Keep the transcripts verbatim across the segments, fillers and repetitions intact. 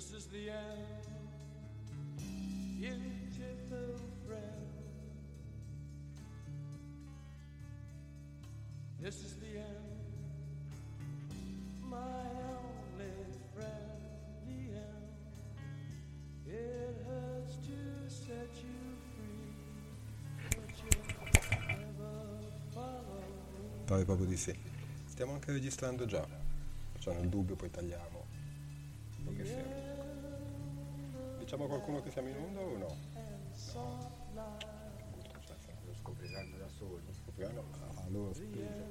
This is the end, beautiful friend. This is the end, my only friend. The end. It hurts to set you free, but you'll never follow me. Pare proprio di sì. Stiamo anche registrando già. Facciamo il dubbio, poi tagliamo. Che siamo. Diciamo a qualcuno che siamo in onda o no? No. Lo scopriranno da soli. Lo scopriranno? Ah, loro scopriranno.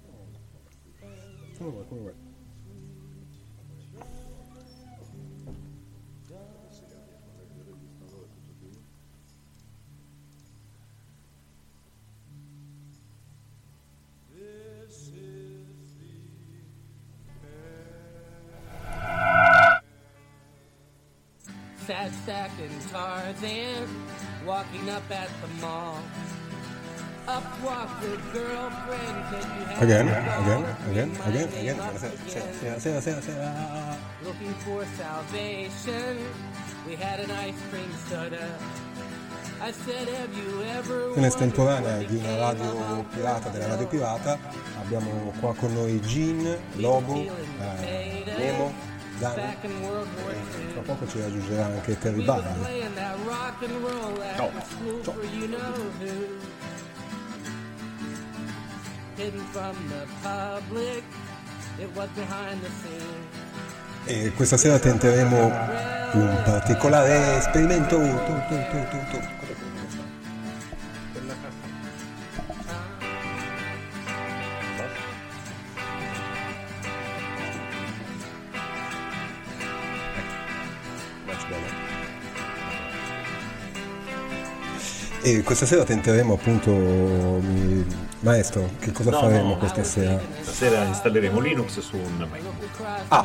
Come vuoi, come vuoi. Fat Stack and Tarzan walking up at the mall. Up walked the girlfriend, said you had Again, to again, go. again, My again, name again. up Sera, sera, sera, sera. Looking for salvation, we had an ice cream soda. I said, have you ever In estemporanea di una radio pirata, della radio pirata, abbiamo qua con noi Gene, Lobo, eh, Nemo, Dani, back in World War e tra Two? poco ci raggiungerà anche Terry We were Barry. playing that rock and roll Ciao. after school Ciao. for you know who. Hidden from the public, it was behind the scenes. E questa sera tenteremo un particolare esperimento. Tu, tu, tu, tu, tu. E questa sera tenteremo appunto, mi- maestro, che cosa No, faremo no. questa sera? Stasera installeremo Linux su un MacBook. Ah,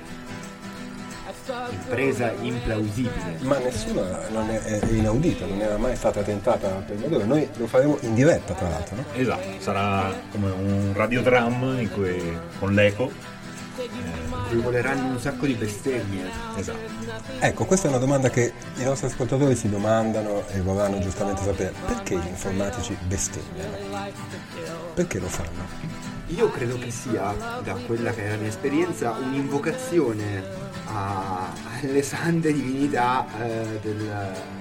Impresa implausibile. ma nessuna non è, è inaudita, non era mai stata tentata prima d'ora. Noi lo faremo in diretta, tra l'altro, no? Esatto, sarà come un radiodram in cui, con l'eco. Cui voleranno un sacco di bestemmie. Esatto. Ecco, questa è una domanda che i nostri ascoltatori si domandano e vorranno giustamente sapere. Perché gli informatici bestemmiano? Perché lo fanno? Io credo che sia, da quella che è la mia esperienza, un'invocazione a- alle sante divinità eh, del,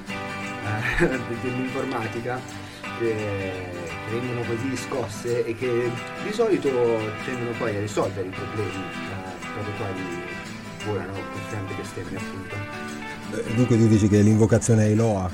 eh, dell'informatica che, che vengono così scosse e che di solito tendono poi a risolvere i problemi eh, per i quali volano queste sante bestemmie, appunto. Eh, Dunque tu dici che l'invocazione è Eloa?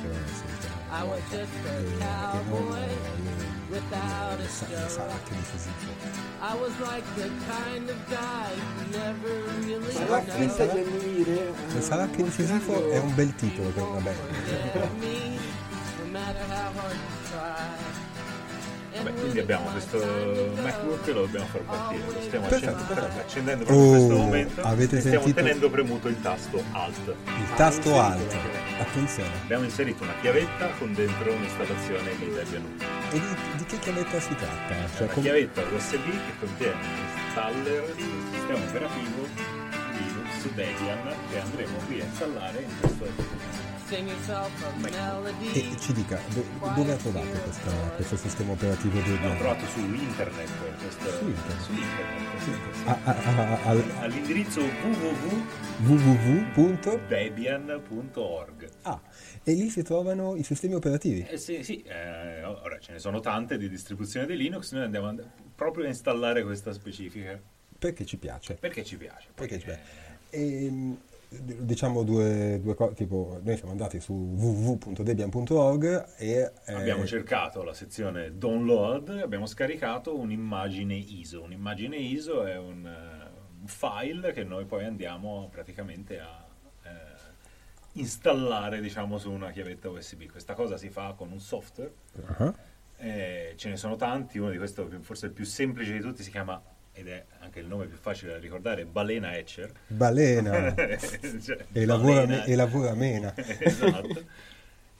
I was just a E non cowboy le, without le, a sa- le sacche di Fisifo. I was like the kind of guy who never really Sarà finta di knows annuire. Le Salacche di Fisifo è un bel titolo per una band. me, no matter how hard you try. Vabbè, quindi abbiamo questo MacBook e lo dobbiamo far partire. Lo stiamo Perfetto, accendendo, perfetto. accendendo proprio in questo Oh, momento. avete e stiamo sentito? tenendo premuto il tasto Alt. Il tasto alto. Attenzione. Abbiamo inserito una chiavetta con dentro un'installazione di Debian uno. E di, di che chiavetta si tratta? Cioè, Una com- chiavetta U S B che contiene l'installer del sistema operativo Linux Debian che andremo qui a installare in questo Sing yourself a melody. E ci dica, do- dove ha trovato questa, questo sistema operativo l'ho Debian? trovato su internet, questo, Su internet? su internet, sì, sì. A- a- a- al all'indirizzo w w w w w w punto punto debian punto org. a e lì si trovano i sistemi operativi. Eh, sì, sì, eh, ora ce ne sono tante di distribuzione di Linux, noi andiamo and- proprio a installare questa specifica Perché ci piace. perché ci piace. Perché ci perché- piace. E, diciamo due, due cose, tipo noi siamo andati su w w w punto debian punto org e eh, Abbiamo cercato la sezione download e abbiamo scaricato un'immagine I S O. Un'immagine I S O è un, eh, un file che noi poi andiamo praticamente a eh, installare, diciamo, su una chiavetta U S B. Questa cosa si fa con un software, uh-huh. eh, ce ne sono tanti, uno di questi forse il più semplice di tutti si chiama, ed è anche il nome più facile da ricordare, Balena Etcher. Balena Cioè, e, lavora, Balena- me- e lavora mena. Esatto.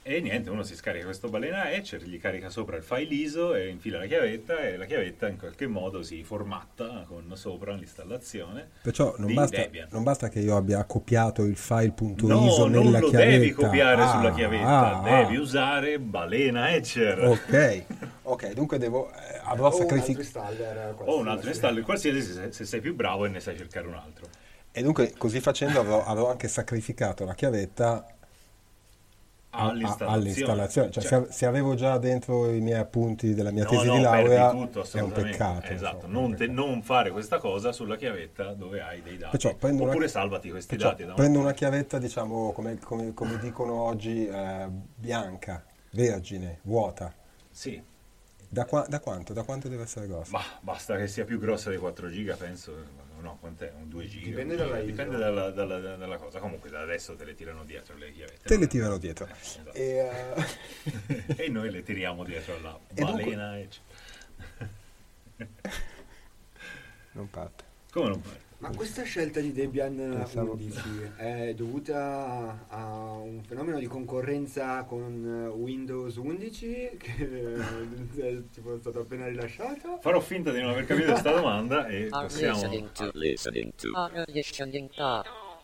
E niente, uno si scarica questo balena Etcher, gli carica sopra il file I S O e infila la chiavetta, e la chiavetta in qualche modo si formatta con sopra l'installazione. Perciò non di basta, Debian. non basta che io abbia copiato il file.iso No, nella non lo chiavetta. devi copiare Ah, sulla chiavetta, ah, devi ah. usare balena Etcher. Ok, ok, dunque devo, eh, avrò O un altro sacrificato. installer. O un qualsiasi. altro installer, qualsiasi, se, se sei più bravo e ne sai cercare un altro. E dunque così facendo avrò, avrò anche sacrificato la chiavetta a- a- All'installazione. all'installazione. Cioè, Cioè, se, se avevo già dentro i miei appunti della mia no, tesi no, di laurea, perdi tutto, è un assolutamente. peccato. Esatto, insomma, non, un te- peccato. non fare questa cosa sulla chiavetta dove hai dei dati. Perciò prendo una- Oppure salvati questi Perciò dati. da un- prendo una chiavetta, diciamo, come, come- come dicono oggi, eh, bianca, vergine, vuota. Sì, Da, qua- da quanto? Da quanto deve essere grossa? ma basta che sia più grossa di quattro giga, penso. No, quant'è? Un due giga? Dipende un giga? dalla I S O. Dipende dalla, dalla- dalla cosa. Comunque da adesso te le tirano dietro le chiavette. Te no? le tirano dietro. Eh, esatto. E, eh, E noi le tiriamo dietro alla E dunque- balena. e c- non parte. Come non fare? Ma questa scelta di Debian Pensavo- undici è dovuta a un fenomeno di concorrenza con Windows undici che è tipo stato appena rilasciato? Farò finta di non aver capito questa domanda e Are possiamo... listening to listening to are listening to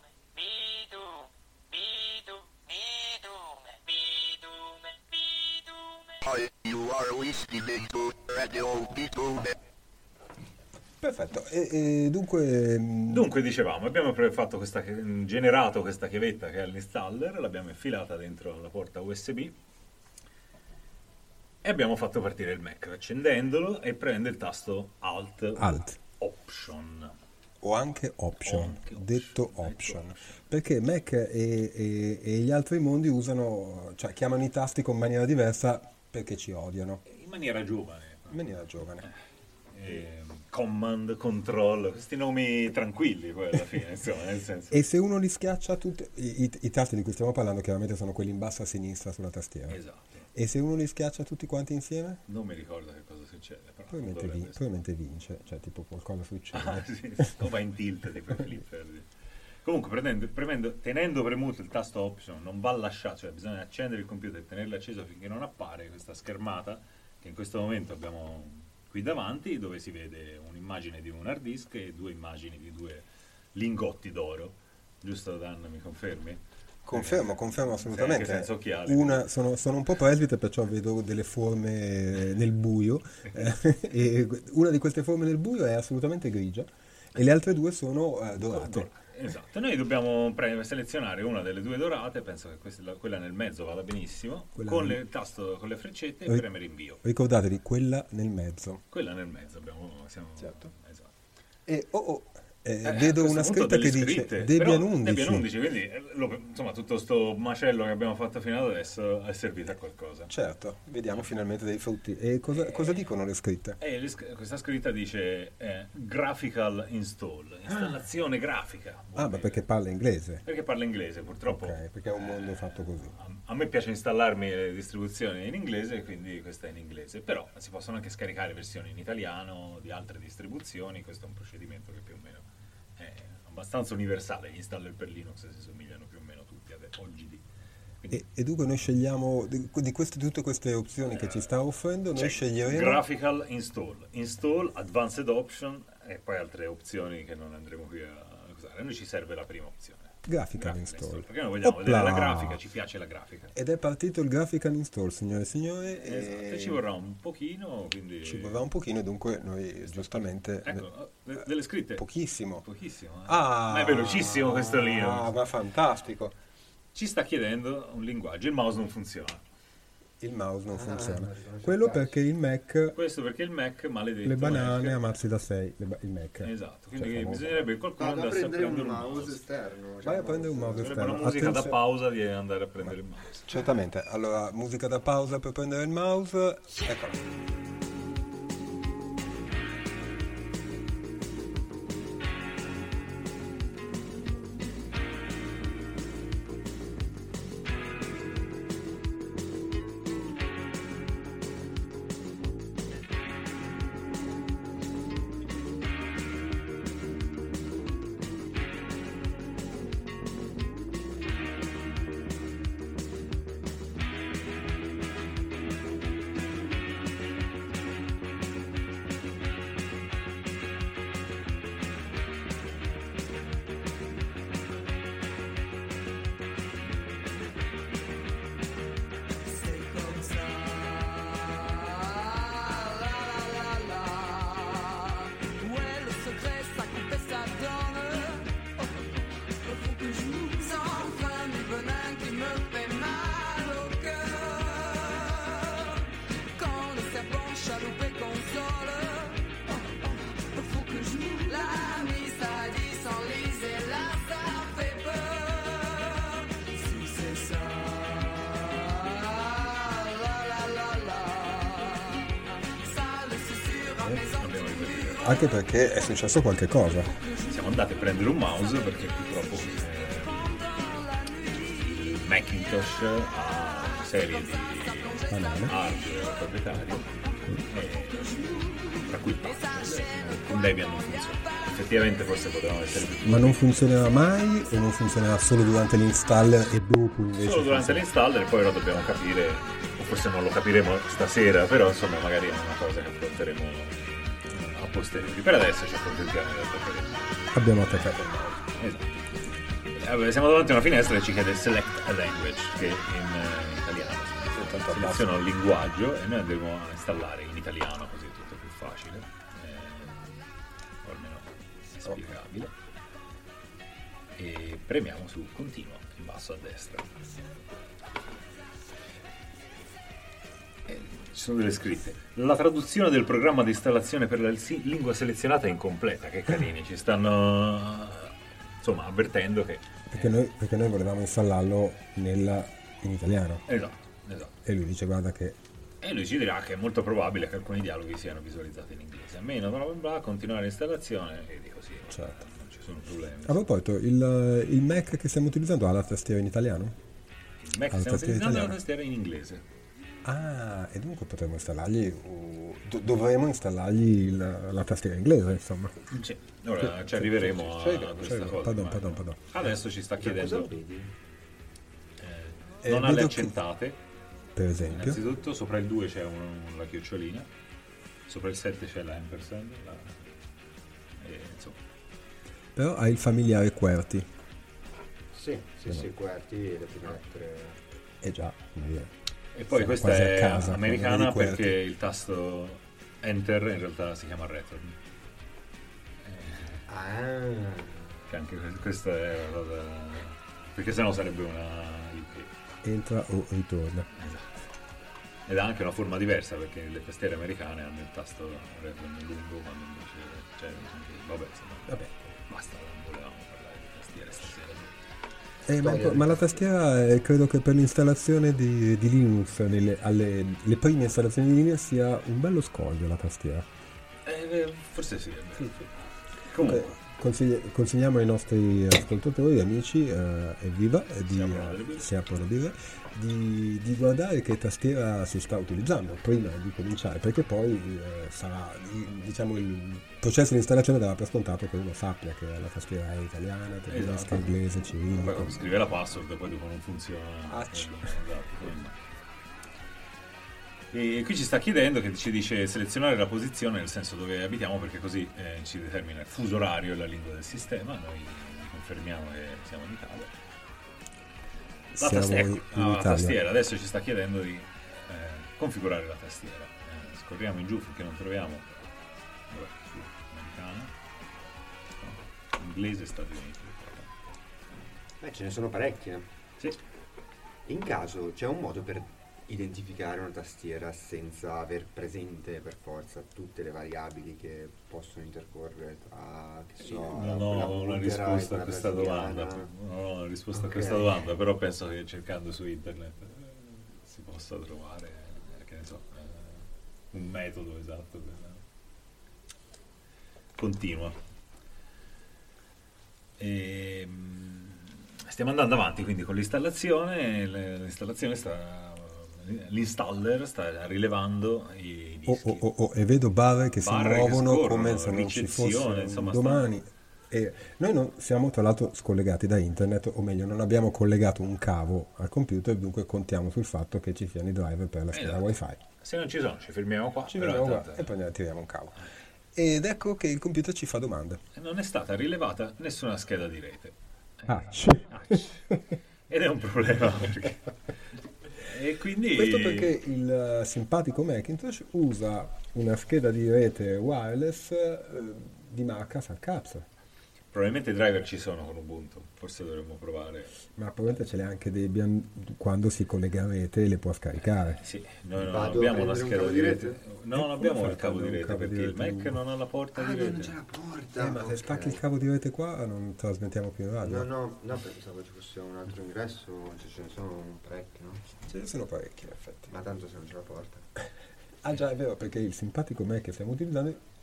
you are listening to Radio Bitume. Perfetto. E, e dunque, mh, Dunque dicevamo, abbiamo pre- fatto questa, generato questa chiavetta che è l'installer, l'abbiamo infilata dentro la porta U S B e abbiamo fatto partire il Mac accendendolo e prende il tasto Alt, Alt. Option. o anche option, O anche option, detto detto option, option. perché Mac e, e- e gli altri mondi usano, cioè chiamano i tasti con maniera diversa perché ci odiano, In maniera giovane. in maniera giovane. E command, control, questi nomi tranquilli poi alla fine, insomma, nel senso... E se uno li schiaccia tutti, i, i- i tasti di cui stiamo parlando chiaramente sono quelli in basso a sinistra sulla tastiera, Esatto. e se uno li schiaccia tutti quanti insieme, Non mi ricordo che cosa succede, però probabilmente, dovrebbe vi- essere. probabilmente vince, cioè tipo qualcosa succede. Ah, sì, o va in tilt tipo i flipper. Comunque prendendo, premendo, tenendo premuto il tasto option non va lasciato, cioè bisogna accendere il computer e tenerlo acceso finché non appare questa schermata che in questo momento abbiamo qui davanti, dove si vede un'immagine di un hard disk e due immagini di due lingotti d'oro. Giusto, Dan, mi confermi? Confermo, confermo Sei assolutamente. anche senza occhiali. Una, sono, sono un po' presbite, perciò vedo delle forme nel buio. eh, e una di queste forme nel buio è assolutamente grigia e le altre due sono eh, dorate. Esatto, noi dobbiamo pre- selezionare una delle due dorate, penso che questa, la- quella nel mezzo vada benissimo, Quella con nel- le tasto con le freccette e Ri- premere invio. Ricordatevi, quella nel mezzo. Quella nel mezzo abbiamo siamo, Certo. esatto. E oh, oh, eh, Eh, a vedo questo una punto scritta che delle dice scritte, Debian però undici. Debian undici, quindi eh, lo- insomma tutto sto macello che abbiamo fatto fino ad adesso è servito a qualcosa. Certo, vediamo finalmente dei frutti. E cosa, cosa dicono le scritte? E le sc- questa scritta dice eh, graphical install, installazione grafica. vuol Ah, ma dire. perché parla inglese. Perché parla inglese, purtroppo. Ok, perché è un mondo fatto così. A- A me piace installarmi le distribuzioni in inglese, quindi questa è in inglese, però si possono anche scaricare versioni in italiano di altre distribuzioni, questo è un procedimento che più o meno è abbastanza universale, gli installer per Linux si somigliano più o meno tutti ad oggi. Di. Quindi, E, e dunque noi scegliamo, di, di queste, tutte queste opzioni che ci sta offrendo, noi c'è sceglieremo... Graphical install, install, advanced option e poi altre opzioni che non andremo qui a usare. A noi ci serve la prima opzione. Graphical Graphical install. perché noi vogliamo vedere Opla! la grafica, ci piace la grafica. Ed è partito il graphical install, signore e signori. Esatto, e e ci vorrà un pochino, quindi... ci vorrà un pochino, e dunque noi giustamente... Ecco, de- delle scritte. Pochissimo. Pochissimo. eh. Ah, Ma è velocissimo questo Linux. Ah, ma fantastico. Ci sta chiedendo un linguaggio, il mouse non funziona. Il mouse non Ah, funziona. ma sono Quello spiace. perché il Mac, Questo perché il Mac, maledetto le banane Mac. ammazzi da sei, le ba- il Mac. Esatto, quindi Cioè, famoso. bisognerebbe che qualcuno Vado a andasse a prendere un prendere un mouse mouse. esterno. cioè Vai a prendere un mouse Sarebbe una esterno. musica da Attenzione. pausa di andare a prendere il mouse. Certamente, allora musica da pausa per prendere il mouse. Eccola. Anche perché è successo qualche cosa. Siamo andati a prendere un mouse perché purtroppo eh, il Macintosh ha una serie di Banale. hardware proprietario, eh, tra cui il Puzzle, con Debian non funziona. Effettivamente forse potevano essere più Ma non funzionerà mai o non funzionerà solo durante l'installer e dopo invece? solo durante l'installer, e poi lo dobbiamo capire, o forse non lo capiremo stasera, però insomma magari è una cosa che affronteremo a posteriori. Per adesso ci accontentiamo del fatto Abbiamo attaccato il mouse. che esatto. Eh, beh, siamo davanti a una finestra e ci chiede select a language, che in eh, italiano seleziona un linguaggio e noi andremo a installare in italiano, così è tutto più facile, eh, o almeno spiegabile. E premiamo su continua in basso a destra. E ci sono delle scritte. La traduzione del programma di installazione per la si- lingua selezionata è incompleta. Che carini, ci stanno insomma avvertendo che Perché noi, perché noi volevamo installarlo nella, in italiano. esatto, esatto. E lui dice guarda che E lui ci dirà che è molto probabile che alcuni dialoghi siano visualizzati in inglese. A meno bla bla bla, continuare l'installazione e dico sì, certo. non ci sono problemi. A proposito, il, il Mac che stiamo utilizzando ha la tastiera in italiano? Il Mac alla stiamo tastiera utilizzando la italiana. tastiera in inglese. Ah, e dunque potremmo installargli, uh, do- dovremmo installargli la, la tastiera inglese, insomma. Sì, ora ci arriveremo Ci a arriviamo, ci questa arriviamo. cosa. Pardon, ma- pardon, pardon. Adesso ci sta Cosa chiedendo, vedi? eh, Eh, non ha le vedo che- accentate. Per esempio. Innanzitutto sopra il due c'è un, la chiocciolina, sopra il sette c'è la ampersand, la, e, insomma, Però ha il familiare QWERTY. Sì, sì, sì, QWERTY e le prime lettere. Eh già, come dire. e poi Siamo questa quasi a è casa, americana come di QWERTY. perché il tasto enter in realtà si chiama return, Ah, che anche que- questa è una cosa, perché sennò sarebbe una U K. Entra o ritorna. Esatto. Ed ha anche una forma diversa perché le tastiere americane hanno il tasto return lungo, quando invece c'è vabbè, insomma, Vabbè. basta, non volevamo parlare di tastiere stasera. Eh, ma, Storia ma la tastiera eh, credo che per l'installazione di, di Linux, nelle, alle, le prime installazioni di Linux sia un bello scoglio la tastiera. Eh, forse sì, è vero. Comunque, Eh, consigli- consigliamo ai nostri ascoltatori, amici, eh, evviva, eh, di, Si aprono delle birre. eh, si aprono birre, di, di guardare che tastiera si sta utilizzando prima di cominciare, perché poi eh, sarà, di- diciamo, il processo di installazione darà per scontato che uno sappia che la tastiera è italiana, tedesca, Esatto. inglese, poi cirillico. quando scrive la password e poi dopo non funziona. Ah, Eh, esatto, come- E qui ci sta chiedendo, che ci dice selezionare la posizione nel senso dove abitiamo, perché così eh, ci determina il fuso orario e la lingua del sistema. Noi vi confermiamo che siamo in Italia. La Siamo tastiera, in ah, la Italia. tastiera adesso ci sta chiedendo di eh, configurare la tastiera. Eh, scorriamo in giù finché non troviamo. Vabbè, su, americana, no, inglese, Stati Uniti. beh, ce ne sono parecchie. Sì. In caso c'è un modo per identificare una tastiera senza aver presente per forza tutte le variabili che possono intercorrere tra, che so, Non quella ho una bulgara e risposta a quella questa brasiliana. domanda. Non ho una risposta Ok. a questa domanda, però penso che cercando su internet eh, si possa trovare, eh, che ne so, eh, un metodo esatto per continua. E, mm, stiamo andando avanti quindi con l'installazione. l- L'installazione sta l'installer sta rilevando i Oh, dischi. oh, oh, oh, e vedo barre che si Barre che muovono scorrono, come se non ci ricezione, fosse insomma, un domani. E noi non siamo tra l'altro scollegati da internet, o meglio non abbiamo collegato un cavo al computer, dunque contiamo sul fatto che ci siano i driver per la scheda Esatto. wifi. Se non ci sono ci fermiamo qua. Ci però vediamo qua tanto- e poi ne tiriamo un cavo. Ed ecco che il computer ci fa domande. non è stata rilevata nessuna scheda di rete. Ah, Ed è un problema. perché- E quindi Questo perché il eh, simpatico Macintosh usa una scheda di rete wireless eh, di marca Sarcapsa. probabilmente i driver ci sono con Ubuntu, forse dovremmo provare. Ma probabilmente ce le ha anche Debian, quando si collega a rete le può scaricare. Sì, noi non Vado a abbiamo una prendere un scheda cavo di di rete. rete? No, E non come abbiamo fai il a cavo di prendere un rete cavo di perché il rete? Mac non ha la porta Ah, di no, non rete. c'è la porta. Eh, ma se ok. stacchi il cavo di rete qua non trasmettiamo più in radio. No, no, no, pensavo ci fosse un altro ingresso, cioè ce ne sono parecchi, no? Ce ne sono parecchi in effetti. Ma tanto se non c'è la porta. Ah già, è vero, perché il simpatico Mac che stiamo utilizzando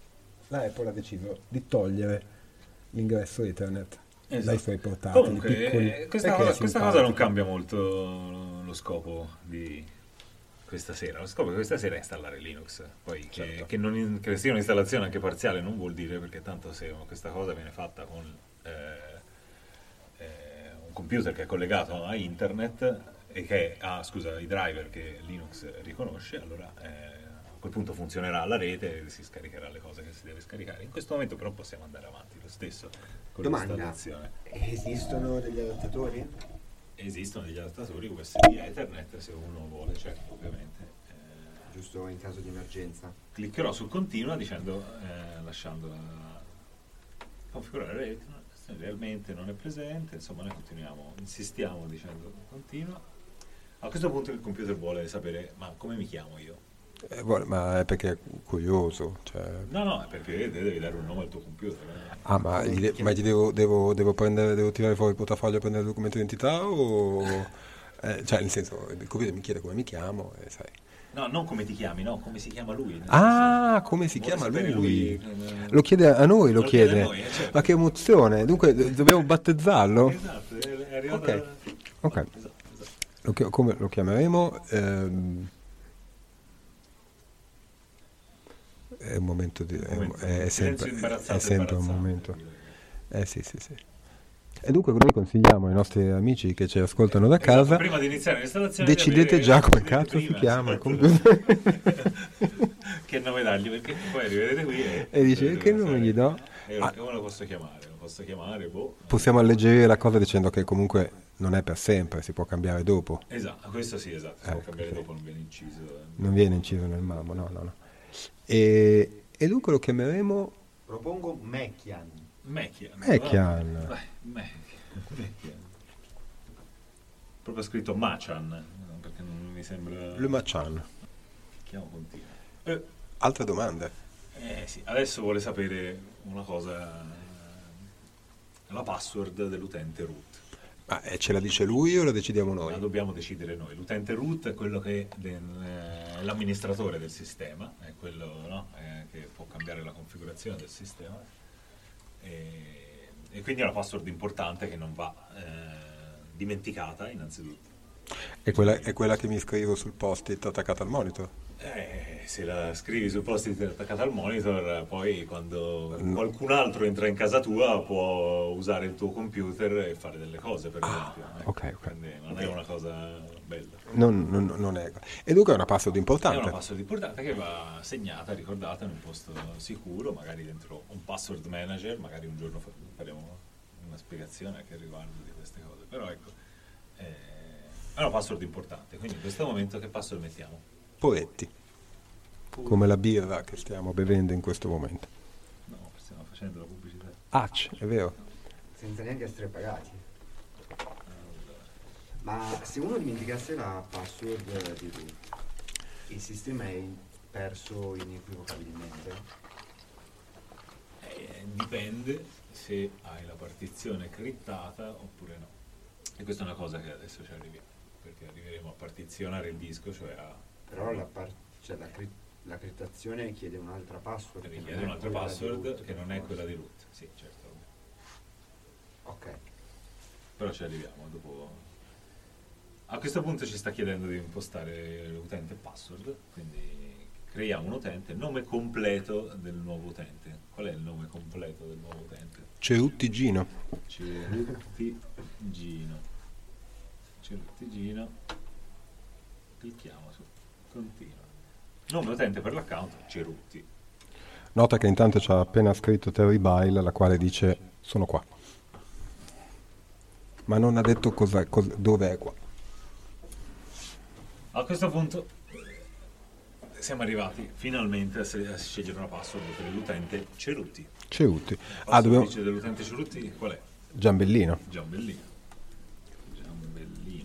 la Apple ha deciso di togliere l'ingresso Ethernet Esatto. dai suoi portatili Comunque, piccoli. eh, questa, Perché cosa, è questa cosa simpatico. non cambia molto lo scopo di questa sera. Lo scopo di questa sera è installare Linux. Poi che, Certo. che, non in- che sia un'installazione anche parziale non vuol dire, perché tanto se questa cosa viene fatta con eh, eh, un computer che è collegato a internet e che ha, scusa, i driver che Linux riconosce, allora eh, a quel punto funzionerà la rete e si scaricherà le cose che si deve scaricare. In questo momento però possiamo andare avanti lo stesso con Domanda, l'installazione. esistono degli adattatori? Esistono degli adattatori U S B Ethernet se uno vuole, certo, ovviamente. Eh, Giusto in caso di emergenza. cliccherò su continua dicendo, eh, lasciando la configurare rete, realmente non è presente, insomma noi continuiamo, insistiamo dicendo continua. A questo punto il computer vuole sapere, ma come mi chiamo io? Eh, vuole- ma è perché è curioso. Cioè... No, no, è perché devi dare un nome al tuo computer. eh. Ah, ma gli, de- ma gli devo, devo, devo prendere, devo tirare fuori il portafoglio e prendere il documento di identità o... eh, cioè, nel senso, il computer mi chiede come mi chiamo e sai... No, non come ti chiami, no, come si chiama lui. nel Ah, senso, come si vuole chiama sapere lui? eh, Lo chiede a noi, lo, Lo chiede chiede. a noi, eh, certo. Ma che emozione! Dunque, do- dobbiamo battezzarlo? Esatto, è è arrivato... Ok, ok. Esatto, esatto. Lo chi- come lo chiameremo? Ehm, è un momento di... È, Momento, è silenzio sempre, imbarazzato, è sempre un imbarazzante, momento. direi. Eh sì, sì, sì. E dunque noi consigliamo ai nostri amici che ci ascoltano da Esatto, casa, prima di iniziare l'installazione decidete di già come decidete cazzo si prima, chiama il esatto. computer. Che nome dargli, perché poi arriverete qui e, E dice, dovete che nome pensare, gli do? eh, Ah. come lo posso chiamare? Lo posso chiamare, boh. Possiamo alleggerire la cosa dicendo che comunque non è per sempre, si può cambiare dopo. Esatto, questo sì, esatto, si può Eh, cambiare sì. dopo, non viene inciso. eh. Non viene inciso nel marmo, no, no, no. E, e dunque lo chiameremo Propongo Mechian. Mecchian. Mechian. Vai, Mecchian. Mecchian. Proprio scritto Machan, perché non mi sembra... Le Machan. Chiamo continua. Eh, Altre domande? Eh sì, adesso vuole sapere una cosa, eh, la password dell'utente root. Ma eh, ce la dice lui o la decidiamo La noi? dobbiamo decidere noi. L'utente root è quello che del- eh, è l'amministratore del sistema, è quello, no, eh, che può cambiare la configurazione del sistema. E, e quindi è una password importante che non va eh, dimenticata innanzitutto. È quella, è quella che mi scrivo sul post-it attaccato al monitor? Eh, se la scrivi sul post-it attaccato al monitor, poi quando No. qualcun altro entra in casa tua può usare il tuo computer e fare delle cose, per Ah, esempio. ecco. ok, ok. Quindi non è una cosa bella. Non, non- non è. E dunque è una password È importante. una password importante che va segnata, ricordata in un posto sicuro, magari dentro un password manager, magari un giorno fa- faremo una spiegazione anche riguardo di queste cose, però ecco, eh, è una password importante, quindi in questo momento che password mettiamo? Poetti, come la birra che stiamo bevendo in questo momento. No, stiamo facendo la pubblicità. Ac, è vero. Senza neanche essere pagati. Ma se uno dimenticasse la password di root, il sistema è perso inequivocabilmente? Eh, dipende se hai la partizione criptata oppure no. E questa è una cosa che adesso ci arriviamo, perché arriveremo a partizionare il disco, cioè a Però la, par- cioè la, cri- la criptazione chiede un'altra password. che non richiedere è un'altra quella di password root, che non è forse. quella di root. Sì, certo. Ok. Però ci arriviamo dopo. A questo punto ci sta chiedendo di impostare l'utente password, quindi creiamo un utente, nome completo del nuovo utente. Qual è il nome completo del nuovo utente? Cerutti Gino. Cerutti Gino. Cerutti Gino. Clicchiamo su continua. Nome utente per l'account Cerutti. Nota che intanto ci ha appena scritto Terry Bile, la quale dice sono qua. Ma non ha detto cosa, cosa, dove è qua. A questo punto siamo arrivati finalmente a, se- a scegliere una password per l'utente Cerutti. Cerutti. La Ah, dobbiamo... password dell'utente Cerutti qual è? Giambellino. Giambellino. Giambellino.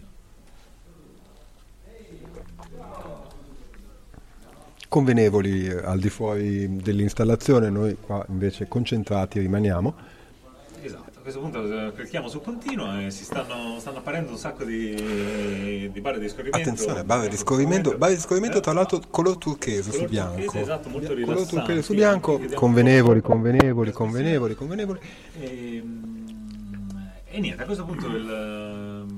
Convenevoli eh, al di fuori dell'installazione, noi qua invece concentrati rimaniamo. Esatto, questo punto eh, clicchiamo su continua e si stanno, stanno apparendo un sacco di, di barre di scorrimento. Attenzione, barre di scorrimento, barre di scorrimento tra l'altro color turchese su Color bianco. turchese, esatto, molto color rilassanti, turchese su anche, bianco, che diamo convenevoli, un po' convenevoli, di convenevoli, convenevoli. E, e niente, a questo punto il,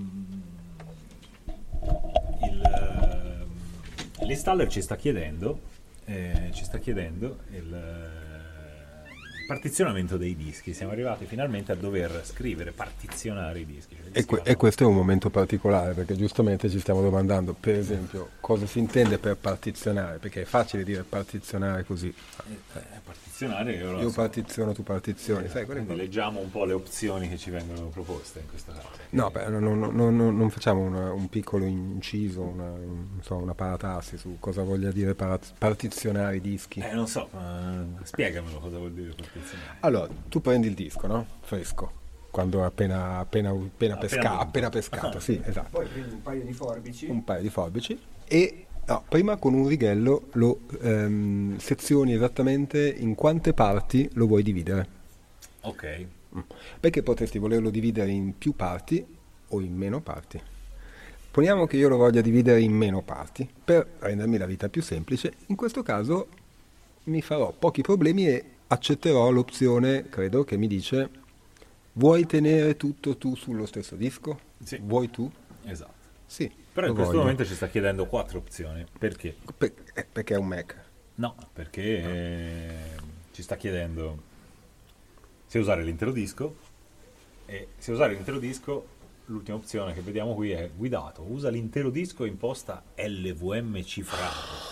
il, l'installer ci sta chiedendo, eh, ci sta chiedendo il partizionamento dei dischi. Siamo arrivati finalmente a dover scrivere, partizionare i dischi. Cioè, i E, dischi que- vanno- e questo è un momento particolare perché giustamente ci stiamo domandando, per esempio, cosa si intende per partizionare, perché è facile dire partizionare così. eh, partizionare io, lo Io so. partiziono, tu partizioni, sai, quelle Quindi cose. leggiamo un po' le opzioni che ci vengono proposte in questo caso. No, beh, non, non- non- non- non facciamo una- un piccolo inciso, una, non so, una paratassi su cosa voglia dire para- partizionare i dischi. Eh, non so, ma spiegamelo cosa vuol dire partizionare. Allora, tu prendi il disco, no? Fresco, quando è appena, appena, appena, pesca- venuto. appena pescato, sì, esatto. Poi prendi un paio di forbici. Un paio di forbici e no, prima con un righello lo ehm, sezioni esattamente in quante parti lo vuoi dividere. Ok. Mm. Perché potresti volerlo dividere in più parti o in meno parti. Poniamo che io lo voglia dividere in meno parti per rendermi la vita più semplice. In questo caso mi farò pochi problemi e accetterò l'opzione, credo, che mi dice: vuoi tenere tutto tu sullo stesso disco? Sì. Vuoi tu? Esatto. Sì. Però lo in questo voglio. momento ci sta chiedendo quattro opzioni. Perché? Per- eh, perché è un Mac. No, perché eh, ci sta chiedendo se usare l'intero disco, e se usare l'intero disco, l'ultima opzione che vediamo qui è guidato, usa l'intero disco e imposta L V M cifrato.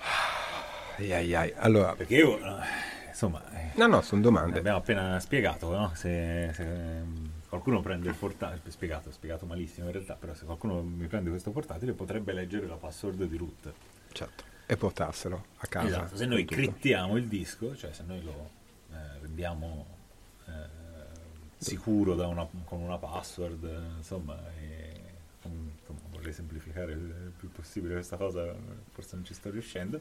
Ai ai ai. Allora, Perché io, eh, insomma, eh, no, no, sono domande. abbiamo appena spiegato, no? Se, se, ehm, qualcuno prende il portatile, spiegato, spiegato malissimo in realtà, però se qualcuno mi prende questo portatile potrebbe leggere la password di root. Certo. E portarselo a casa. Esatto, se noi Tutto. crittiamo il disco, cioè se noi lo eh, rendiamo eh, sicuro da una- con una password, eh, insomma, e, um, insomma, vorrei semplificare il più possibile questa cosa, forse non ci sto riuscendo.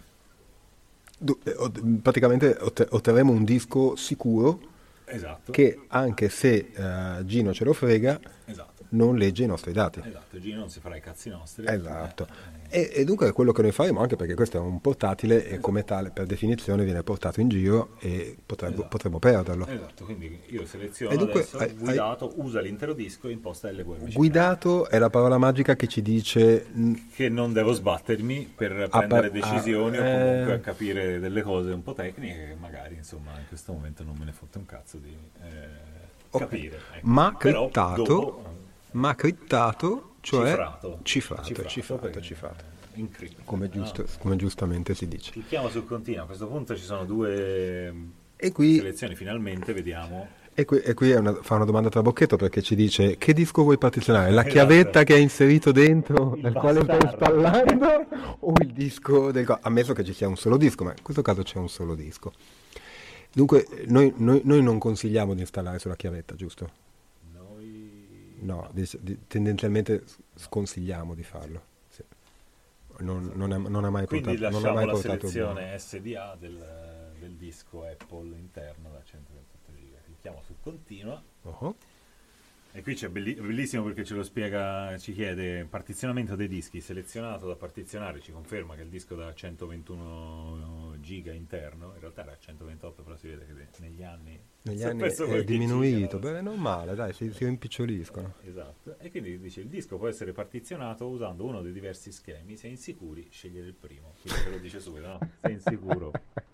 Du- eh, ot- praticamente otte- otterremo un disco sicuro Esatto, che anche se eh, Gino ce lo frega esatto, non legge i nostri dati. esatto, Gino non si farà i cazzi nostri. Esatto. Eh, E, e dunque è quello che noi faremo, anche perché questo è un portatile e come tale per definizione viene portato in giro e potrebbe- Esatto. potremmo perderlo. Esatto, quindi io seleziono E dunque adesso hai- guidato, usa l'intero disco e imposta L V M. Guidato è la parola magica che ci dice mm, Che non devo sbattermi per Ah, prendere per- decisioni ah, o comunque eh. capire delle cose un po' tecniche che magari insomma in questo momento non me ne fotte un cazzo di eh, Ok. capire. ecco. ma Però crittato, dopo, ma crittato, cioè cifrato, cifrato, cifrato, perché- cifrato. Encrypt. Come, giusto- No. come giustamente si dice. Clicchiamo su continua, a questo punto ci sono due E qui, selezioni, finalmente vediamo. e qui, e qui è una- fa una domanda trabocchetto perché ci dice: che disco vuoi partizionare? La Esatto. chiavetta che hai inserito dentro, Il nel quale stai bastardo. installando, o il disco del co- ammesso che ci sia un solo disco, ma in questo caso c'è un solo disco. Dunque, noi, noi- noi non consigliamo di installare sulla chiavetta, giusto? Noi No, di- di- tendenzialmente s- sconsigliamo di farlo. Sì. Non, non ha, non ha mai Quindi portato, non ha lasciamo mai la portato selezione buono. S D A del, del disco Apple interno da centoventotto giga. Clicchiamo su continua Oh. e qui c'è belli- bellissimo perché ce lo spiega, ci chiede partizionamento dei dischi, selezionato da partizionare, ci conferma che il disco da centoventuno giga interno, in realtà era centoventotto, però si vede che de- negli anni Negli si è anni perso è qualche diminuito, giga, no? beh, non male, dai, si, si rimpiccioliscono. Esatto, e quindi dice il disco può essere partizionato usando uno dei diversi schemi, se insicuri scegliere il primo, quindi te lo dice subito, no? Sei insicuro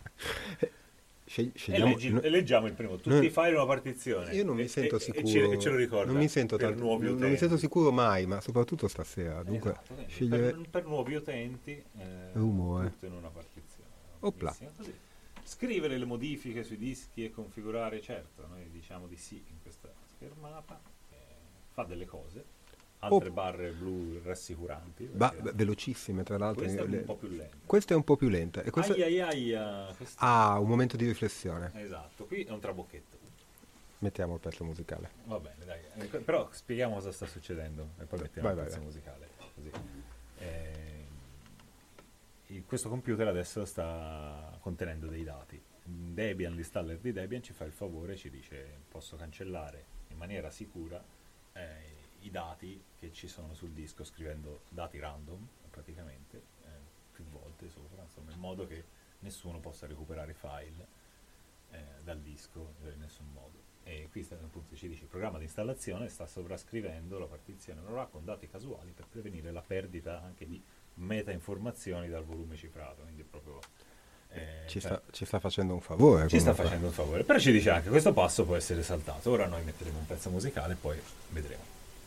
Scegli- e, scegliamo- leggi- no- e leggiamo il primo, tutti noi- i file una partizione. Io non mi E- sento e- sicuro. E, ce, e ce lo ricorda. Non mi sento, per tanto- nuovi non, utenti. non mi sento sicuro mai, ma soprattutto stasera. Dunque, Esatto, quindi scegliere. per, per nuovi utenti eh, Rumore. tutto in una partizione. Opla. Bellissimo, così. Scrivere le modifiche sui dischi e configurare, certo, noi diciamo di sì in questa schermata, eh, fa delle cose, altre Oh. barre blu rassicuranti. Ba- perché velocissime, tra l'altro. questa è le- un po' più lenta. questa è un po' più lenta. E questa... Ai ai ai, eh, questo- Ah, un momento di riflessione. esatto, qui è un trabocchetto. Mettiamo il pezzo musicale. Va bene, dai. Eh, però spieghiamo cosa sta succedendo e poi mettiamo Vai, il vai, pezzo vai. musicale. Così. Eh, il- questo computer adesso sta contenendo dei dati. Debian, l'installer di Debian ci fa il favore, ci dice posso cancellare in maniera sicura eh, i dati che ci sono sul disco scrivendo dati random praticamente eh, più volte sopra, insomma, in modo che nessuno possa recuperare i file eh, dal disco eh, in nessun modo. E qui sta, appunto ci dice il programma di installazione sta sovrascrivendo la partizione NORA con dati casuali per prevenire la perdita anche di meta informazioni dal volume cifrato, quindi proprio eh, Ci, cioè, sta, ci sta facendo un favore. ci sta comunque. facendo un favore, però ci dice anche questo passo può essere saltato. Ora noi metteremo un pezzo musicale e poi vedremo.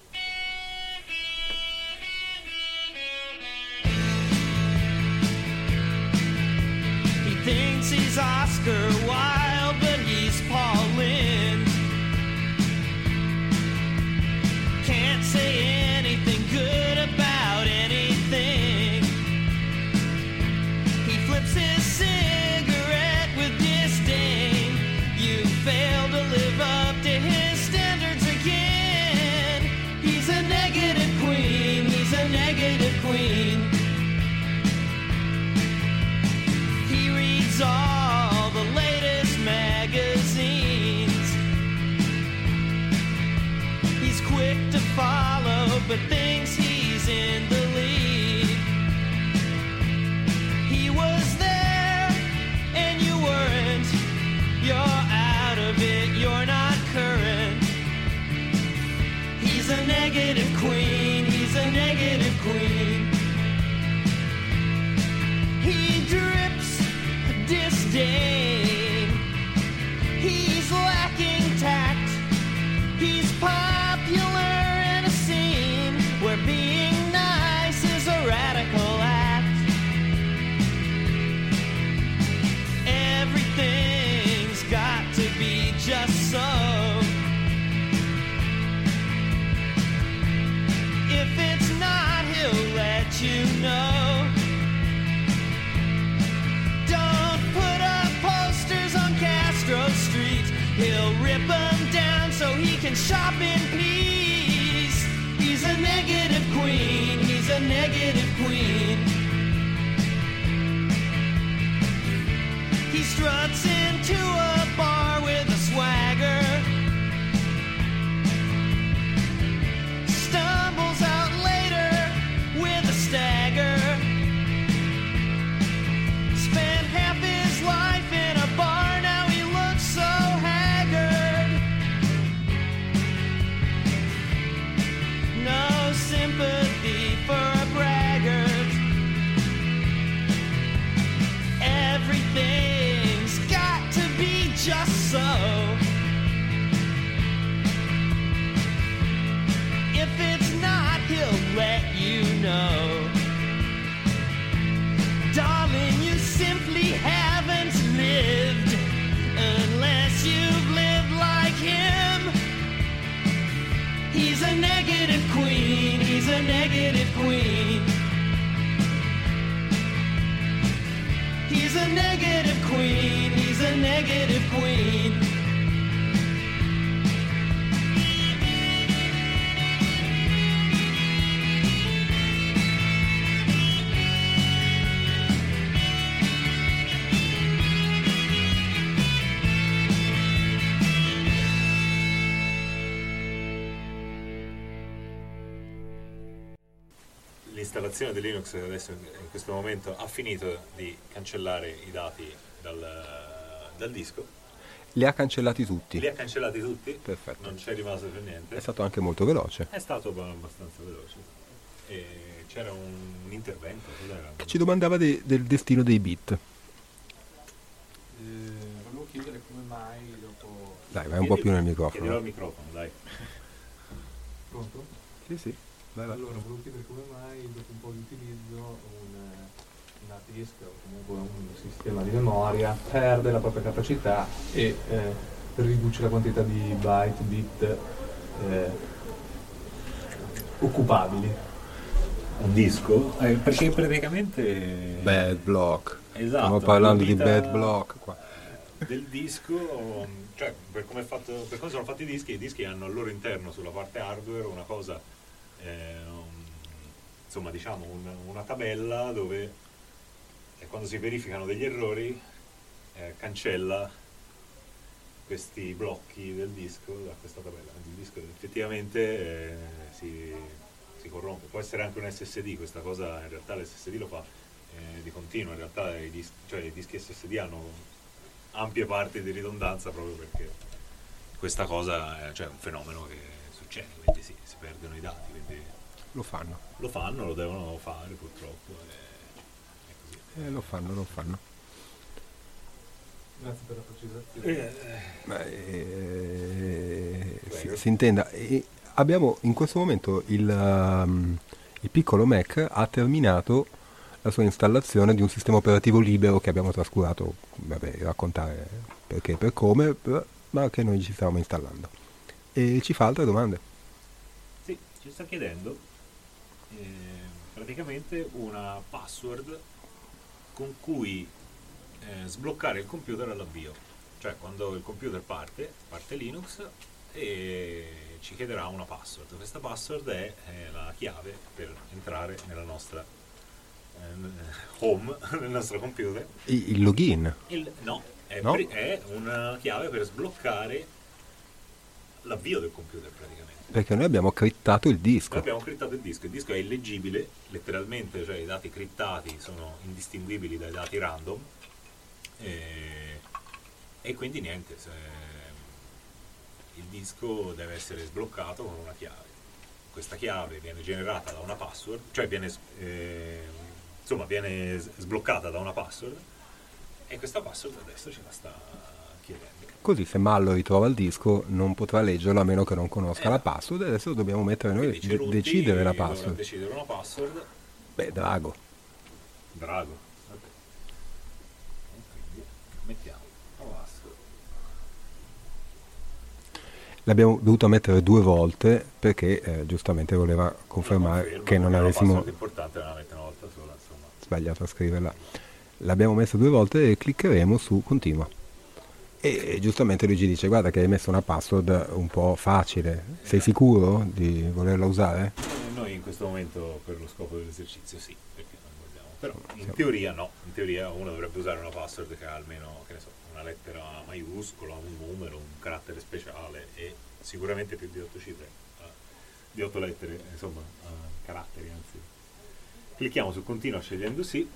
He thinks he's Oscar Wilde, but he's Paul Lynde. Can't say anything good about anything. He flips his cigarette with disdain. You fail to live up to his standards again. He's a negative queen, he's a negative queen. He reads all the latest magazines. He's quick to follow, but thinks he's in the lead. He was there, and you weren't. You're out of it, you're not current. He's a negative queen, he's a negative queen. He drips disdain. He's lacking tact. He's popular in a scene where being nice is a radical act. Everything's got to be just so. If it's not, he'll let you know. Don't put up posters on Castro Street. He'll rip them down so he can shop in peace. He's a negative queen, he's a negative queen. He struts into a bar with a swagger, stumbles out later with a stagger. Spent half his life in a bar, now he looks so haggard. No sympathy for a braggart. Everything's got to be just so. If it's not, he'll let you know. Darling, you simply haven't lived unless you've lived like him. He's a negative queen, he's a negative queen. He's a negative queen, he's a negative queen. L'installazione di Linux adesso in questo momento ha finito di cancellare i dati dal, dal disco. Li ha cancellati tutti. Li ha cancellati tutti? Perfetto. Non c'è rimasto più niente. È stato anche molto veloce. È stato abbastanza veloce. E c'era un, un intervento. cos'era? Che ci domandava de- del destino dei bit. Eh, volevo chiedere come mai dopo... Dai, vai un po' più nel Chiedilo al microfono. microfono, dai. Pronto? Sì, sì. Vai, vai. Allora, volevo chiedere come mai dopo un po' di utilizzo un, un hard disk o comunque un sistema di memoria perde la propria capacità e eh, riduce la quantità di byte, bit eh, occupabili. Un disco? Eh, perché praticamente... Bad block. Esatto. Stiamo parlando di la bad vita block qua. del disco, cioè per come, è fatto, per come sono fatti i dischi, i dischi hanno al loro interno sulla parte hardware una cosa... Eh, un- insomma diciamo un- una tabella dove e quando si verificano degli errori eh, cancella questi blocchi del disco da questa tabella. Quindi il disco effettivamente eh, si, si corrompe. Può essere anche un S S D, questa cosa in realtà l'S S D lo fa eh, di continuo, in realtà i, dis- cioè, i dischi S S D hanno ampie parti di ridondanza proprio perché questa cosa è cioè, un fenomeno che succede, quindi sì, si perdono i dati, quindi Lo fanno. lo fanno, lo devono fare purtroppo e, e così. Eh, lo fanno, lo fanno. Grazie per la precisazione. Eh, Ma, eh, si, Prego. si intenda, e abbiamo in questo momento il, um, il piccolo Mac ha terminato la sua installazione di un sistema operativo libero che abbiamo trascurato, vabbè, raccontare perché e per come, per- ma che noi ci stavamo installando. E ci fa altre domande. Sì, ci sta chiedendo eh, praticamente una password con cui eh, sbloccare il computer all'avvio. Cioè quando il computer parte, parte Linux e ci chiederà una password. Questa password è eh, la chiave per entrare nella nostra eh, home, nel nostro computer. I- Il login. Il- no, è, No? pri- è una chiave per sbloccare l'avvio del computer praticamente. Perché noi abbiamo crittato il Noi disco. abbiamo crittato il disco, il disco è illeggibile, letteralmente, cioè i dati crittati sono indistinguibili dai dati random e, e quindi niente, se- il disco deve essere sbloccato con una chiave. Questa chiave viene generata da una password, cioè viene, eh, insomma, viene s- sbloccata da una password e questa password adesso ce la sta chiedendo. Così se Mallo ritrova il disco non potrà leggerlo a meno che non conosca Eh. la password e adesso dobbiamo mettere noi, Quindi de- Cerutti decidere la dovrà password. decidere una password. Beh, Drago. Drago. Ok. E quindi mettiamo la password. L'abbiamo dovuto mettere due volte perché eh, giustamente voleva confermare Conferma, che non perché avessimo una password importante la mette una volta sola, insomma. sbagliato a scriverla. L'abbiamo messa due volte e cliccheremo su continua. E giustamente lui ci dice: guarda che hai messo una password un po' facile, sei sicuro di volerla usare? Eh, Noi in questo momento per lo scopo dell'esercizio sì, perché non vogliamo. Però in Siamo- teoria no, in teoria uno dovrebbe usare una password che ha almeno, che ne so, una lettera maiuscola, un numero, un carattere speciale e sicuramente più di otto cifre, eh, di otto lettere, insomma, eh, caratteri anzi. Clicchiamo su continua scegliendo sì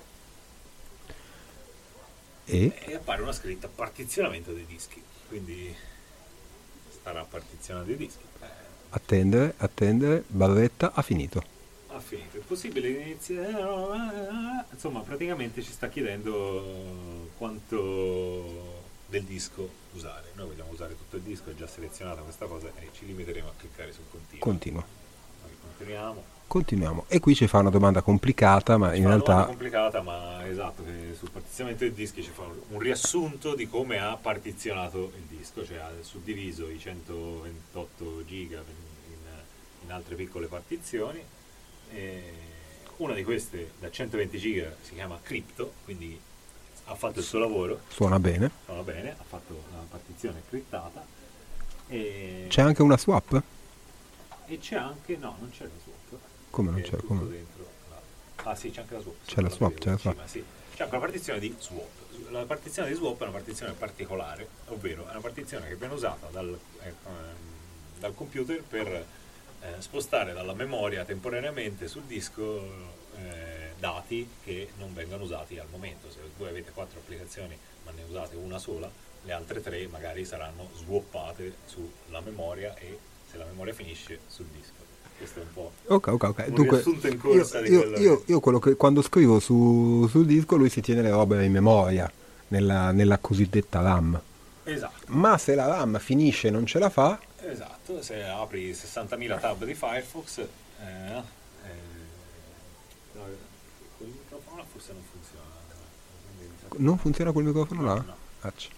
E e appare una scritta partizionamento dei dischi, quindi starà partizionando i dischi. Eh, attendere, attendere, barretta, ha finito. ha finito, è possibile iniziare, insomma praticamente ci sta chiedendo quanto del disco usare. Noi vogliamo usare tutto il disco, è già selezionata questa cosa e ci limiteremo a cliccare su continua. Continua. Noi continuiamo. Continuiamo. E qui ci fa una domanda complicata, ma in Fa una domanda realtà complicata, ma esatto, che sul partizionamento dei dischi ci fa un riassunto di come ha partizionato il disco, cioè ha suddiviso i centoventotto giga in, in altre piccole partizioni. E una di queste da centoventi giga si chiama Crypto, quindi ha fatto il suo lavoro, suona bene. suona bene, ha fatto una partizione criptata e C'è anche una swap? e c'è anche, no, non c'è la swap. Come non È c'è? tutto Come? dentro la- Ah sì, c'è anche la swap. C'è la swap, vedevo c'è la in swap. cima, sì. C'è anche una partizione di swap. La partizione di swap è una partizione particolare, ovvero è una partizione che viene usata dal, eh, ehm, dal computer per eh, spostare dalla memoria temporaneamente sul disco eh, dati che non vengono usati al momento. Se voi avete quattro applicazioni ma ne usate una sola, le altre tre magari saranno swappate sulla memoria e se la memoria finisce sul disco. Questo è un po' Ok, ok, ok. un Dunque, riassunto in io, corsa di io- quello io- che- io quello che quando scrivo su, sul disco lui si tiene le robe in memoria, nella, nella cosiddetta RAM. Esatto, Ma se la RAM finisce e non ce la fa, esatto, se apri sessantamila tab di Firefox, eh, eh, no, quel microfono là forse non funziona. quindi mi sa che- non funziona quel microfono là? No. Acc.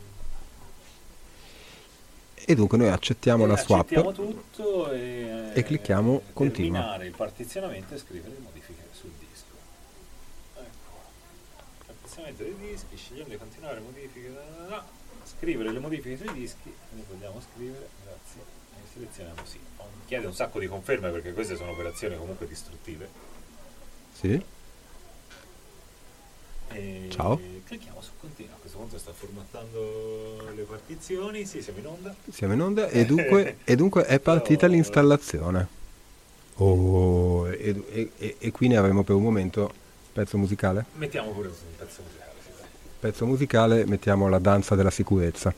E dunque noi accettiamo E la swap. accettiamo tutto e, E clicchiamo eh, continua. terminare il partizionamento e scrivere le modifiche sul disco. Ecco. Partizionamento dei dischi, scegliendo di continuare le modifiche, da, da, da, scrivere le modifiche sui dischi, ne vogliamo scrivere, grazie, e selezioniamo sì. Chiede un sacco di conferme perché queste sono operazioni comunque distruttive. Sì. E Ciao. Clicchiamo su continua. A questo punto sta formattando le partizioni. Sì, siamo in onda. Siamo in onda e dunque, e dunque è partita l'installazione. Oh, e, e- e- e qui ne avremo per un momento pezzo musicale. Mettiamo pure un pezzo musicale. Sì, dai. Pezzo musicale, mettiamo la danza della sicurezza.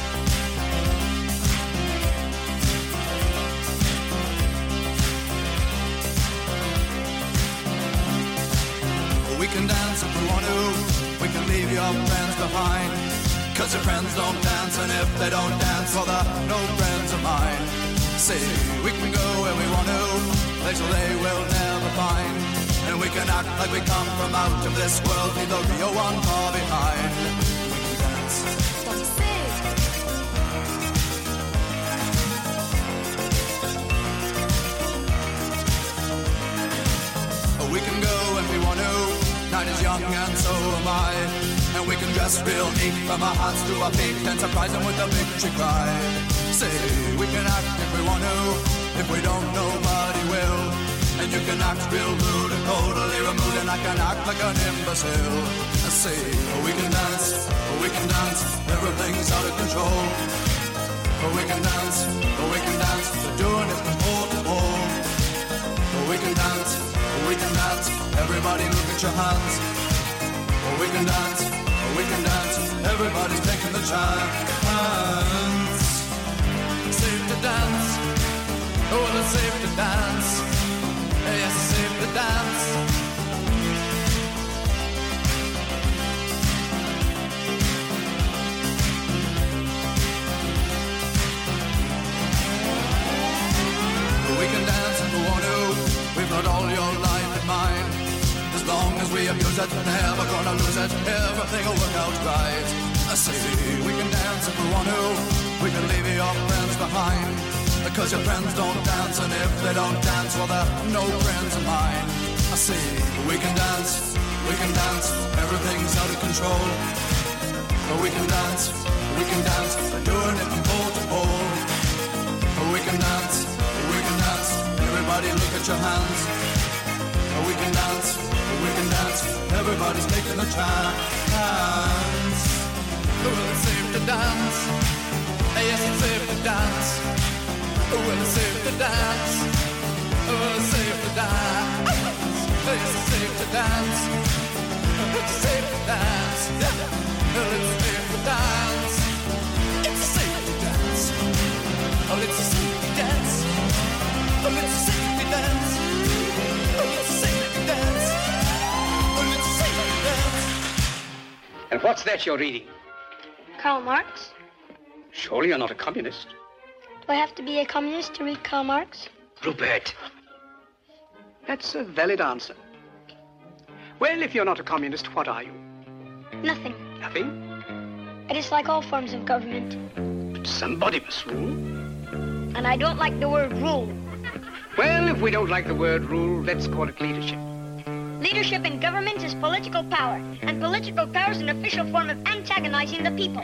We can dance if we want to. We can leave your friends behind. Cause your friends don't dance, and if they don't dance, well, they're no friends of mine. See, we can go where we want to, places they will never find. And we can act like we come from out of this world, leave the real one far behind. We can dance. We can go when we want to. Night is young and so am I. And we can dress real neat from our hearts to our feet and surprise them with a victory cry. Say, we can act if we want to. If we don't, nobody will. And you can act real rude and totally removed, and I can act like an imbecile. I say, we can dance, we can dance, everything's out of control. We can dance, we can dance, we're doing it from pole to pole. We can dance, we can dance, everybody look at your hands. We can dance, we can dance, everybody's taking the chance. Safe to dance, oh well it's safe to dance. Yes, it's safe to dance. We can dance if we want to. We've got all your life in mind. As long as we abuse it, never gonna lose it. Everything will work out right. I say we can dance if we want to. We can leave your friends behind. Because your friends don't dance, and if they don't dance, well, they're no friends of mine. I say we can dance, we can dance. Everything's out of control. But we can dance, we can dance. We're doing it from pole to pole. We can dance, we can dance. Everybody look at your hands. We can dance, we can dance. Everybody's taking a chance. Well, it's safe to dance. Yes, it's safe to dance. Well, it's safe to dance. Well, it's safe to dance. Yes, it's safe to dance. It's safe to dance. Well, it's safe to dance. It's safe to dance. Oh, it's a safety dance. Oh, it's a safety dance. Oh, it's a safety dance. Oh, it's a safety dance. And what's that you're reading? Karl Marx? Surely you're not a communist. Do I have to be a communist to read Karl Marx? Rupert. That's a valid answer. Well, if you're not a communist, what are you? Nothing. Nothing? I dislike all forms of government. But somebody must rule. And I don't like the word rule. Well, if we don't like the word rule, let's call it leadership. Leadership in government is political power, and political power is an official form of antagonizing the people.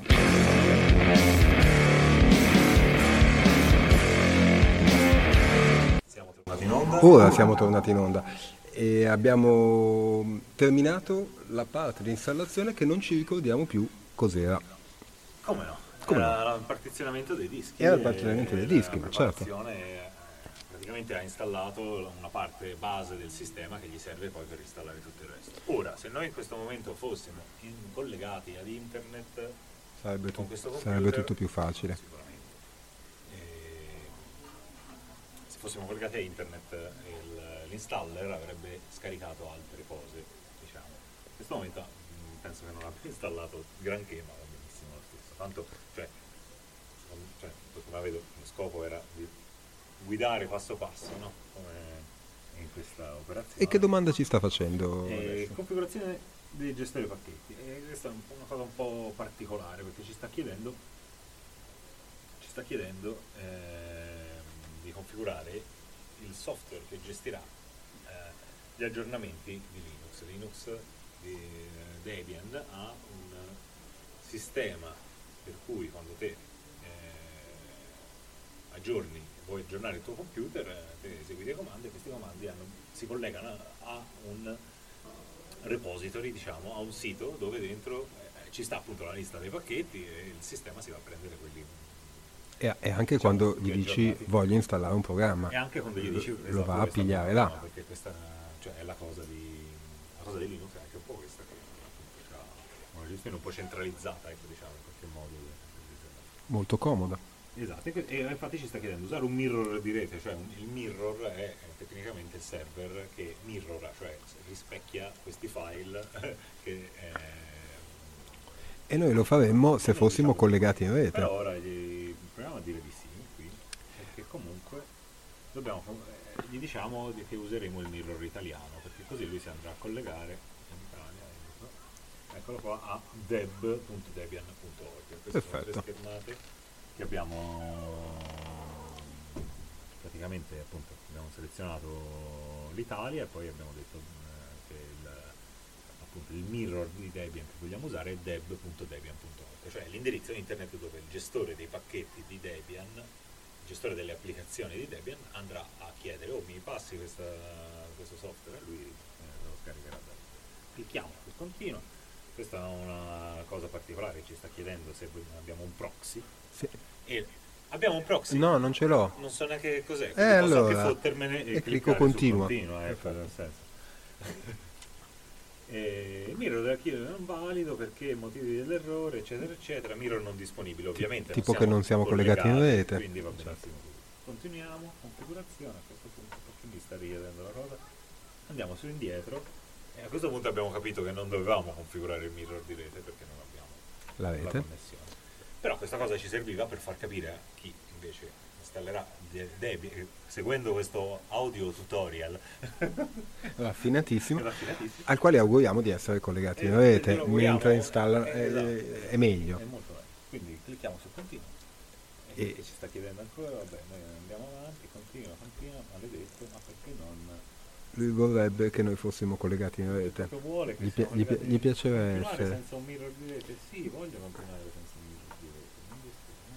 Siamo tornati in onda. Ora siamo tornati in onda e abbiamo terminato la parte di installazione che non ci ricordiamo più cos'era. Come no? Come Era il partizionamento dei dischi. Era il partizionamento dei e dischi, la ma certo. preparazione, eh, praticamente ha installato una parte base del sistema che gli serve poi per installare tutto il resto. Ora, se noi in questo momento fossimo in- collegati ad internet, Sarebbe, con tu- questo computer, sarebbe tutto più facile. sicuramente. E se fossimo collegati a internet, il- l'installer avrebbe scaricato altre cose, diciamo. In questo momento mh, penso che non abbia installato granché, ma va benissimo lo stesso. Tanto, cioè, secondo- cioè, come vedo, lo scopo era di guidare passo passo, no? Come in questa operazione. E che domanda ci sta facendo E adesso? configurazione dei gestori pacchetti. E questa è un po' una cosa un po' particolare perché ci sta chiedendo ci sta chiedendo ehm, di configurare il software che gestirà eh, gli aggiornamenti di Linux. Linux di Debian ha un sistema per cui quando te eh, aggiorni, vuoi aggiornare il tuo computer, te esegui dei comandi e questi comandi hanno, si collegano a un repository, diciamo, a un sito dove dentro eh, ci sta appunto la lista dei pacchetti e il sistema si va a prendere quelli. E, e anche Diciamo, quando più gli dici aggiornati. voglio installare un programma, E anche quando gli dici lo esatto, va a dove sta il pigliare programma, là. perché questa cioè, è la cosa di la cosa di Linux è anche un po' questa che appunto, ha una gestione un po' centralizzata, ecco, diciamo in qualche modo del- del- Molto comoda. esatto, e, que- e infatti ci sta chiedendo usare un mirror di rete, cioè un- il mirror è, è tecnicamente il server che mirrora, cioè rispecchia questi file che eh, E noi lo faremmo se non fossimo diciamo- collegati in rete. Però ora gli, proviamo a dire di sì qui, perché comunque dobbiamo, eh, gli diciamo di- che useremo il mirror italiano, perché così lui si andrà a collegare in Italia, ecco, eccolo qua, a deb punto debian punto org. Queste sono Perfetto. tre schermate che abbiamo praticamente appunto abbiamo selezionato l'Italia e poi abbiamo detto eh, che il, appunto il mirror di Debian che vogliamo usare è deb punto debian punto org, cioè l'indirizzo internet dove il gestore dei pacchetti di Debian, il gestore delle applicazioni di Debian andrà a chiedere oh mi passi questa, questo software e lui eh, lo scaricherà da lì. Clicchiamo su continua, questa è una cosa particolare che ci sta chiedendo se abbiamo un proxy Sì. e abbiamo un proxy. No, non ce l'ho. Non so neanche cos'è, Eh, quindi posso allora, anche fottermene e, e cliccare clicco su continua. continua, ecco, nel senso. E il mirror della chiede non valido perché motivi dell'errore, eccetera, eccetera. Mirror non disponibile, ovviamente. tipo che non siamo collegati in rete. Quindi va benissimo. Continuiamo, configurazione, a questo punto perché mi sta richiedendo la cosa. Andiamo su indietro e a questo punto abbiamo capito che non dovevamo configurare il mirror di rete perché non abbiamo La la rete. connessione. Però questa cosa ci serviva per far capire a chi invece installerà De- Debian, seguendo questo audio tutorial Raffinatissimo, raffinatissimo, al quale auguriamo di essere collegati in Eh, rete lo auguriamo, mentre installa eh, è, esatto. è meglio. è molto bello. Quindi clicchiamo su continua E- e che ci sta chiedendo ancora, vabbè, noi andiamo avanti, continua, continua, maledetto, ma perché non Lui vorrebbe che noi fossimo collegati in rete. che vuole che Gli, siamo pi- gli pi- collegati- gli piacerebbe continuare essere. senza un mirror di rete? Sì, voglio continuare senza un mirror di rete. Non dispiace.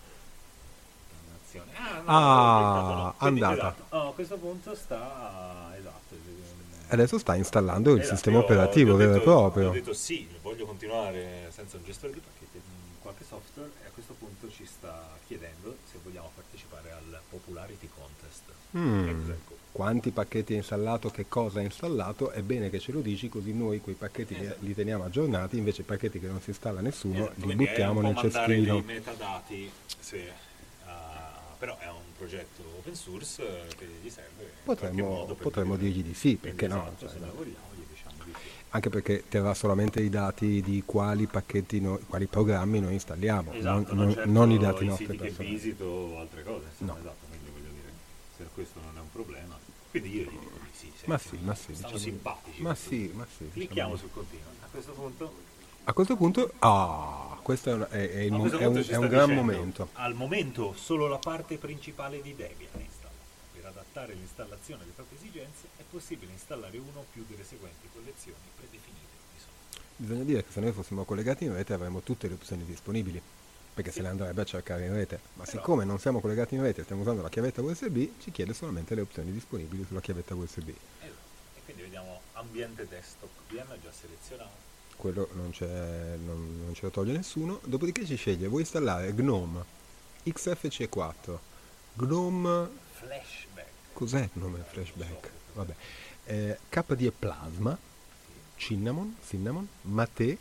Dannazione. Ah, no, Ah, avevo cliccato no. Quindi, andata. esatto. Oh, a questo punto sta esatto. Adesso sta installando il Esatto, sistema io operativo gli ho vero e detto- proprio. Ho detto sì, voglio continuare senza un gestore di pacchetti, mm, qualche software, e a questo punto ci sta chiedendo se vogliamo partecipare al Popularity Contest. Mm. Che cos'è? Quanti pacchetti ha installato, che cosa ha installato, è bene che ce lo dici così noi quei pacchetti li- Esatto. li teniamo aggiornati, invece i pacchetti che non si installa nessuno Esatto, li quindi è buttiamo un po' nel mandare cestino. dei metadati, sì, ah, però è un progetto open source eh, che gli serve in qualche Potremmo, modo per potremmo dire- dirgli di sì, quindi perché no? esatto, Cioè, se noi vogliamo gli diciamo di sì. anche perché terrà solamente i dati di quali pacchetti, noi, quali programmi noi installiamo, Esatto, non, non- certo non i dati i nostri siti che personali. visito o altre cose, insomma, No. esatto, quindi voglio dire, se questo non è un problema, quindi io gli dico di sì, Ma senti, sì, ma sì, stanno diciamo- simpatici. Ma questi. sì, ma sì. Clicchiamo diciamo- sul continuo. A questo punto, A questo punto, ah, questo è un, è- è il a mo- questo è punto un- ci è sta un gran dicendo, momento. al momento solo la parte principale di Debian è installata. Per adattare l'installazione alle proprie esigenze è possibile installare uno o più delle seguenti collezioni predefinite di software. Bisogna dire che se noi fossimo collegati in rete avremmo tutte le opzioni disponibili, perché se le andrebbe a cercare in rete. Ma Però- siccome non siamo collegati in rete e stiamo usando la chiavetta U S B, ci chiede solamente le opzioni disponibili sulla chiavetta U S B. Esatto. E quindi vediamo ambiente desktop V M già selezionato. Quello non, c'è, non, non ce lo toglie nessuno. Dopodiché ci sceglie, vuoi installare GNOME, X F C quattro, GNOME, Flashback. cos'è GNOME Flashback? Vabbè, eh, K D E Plasma, Cinnamon, Cinnamon, Mate,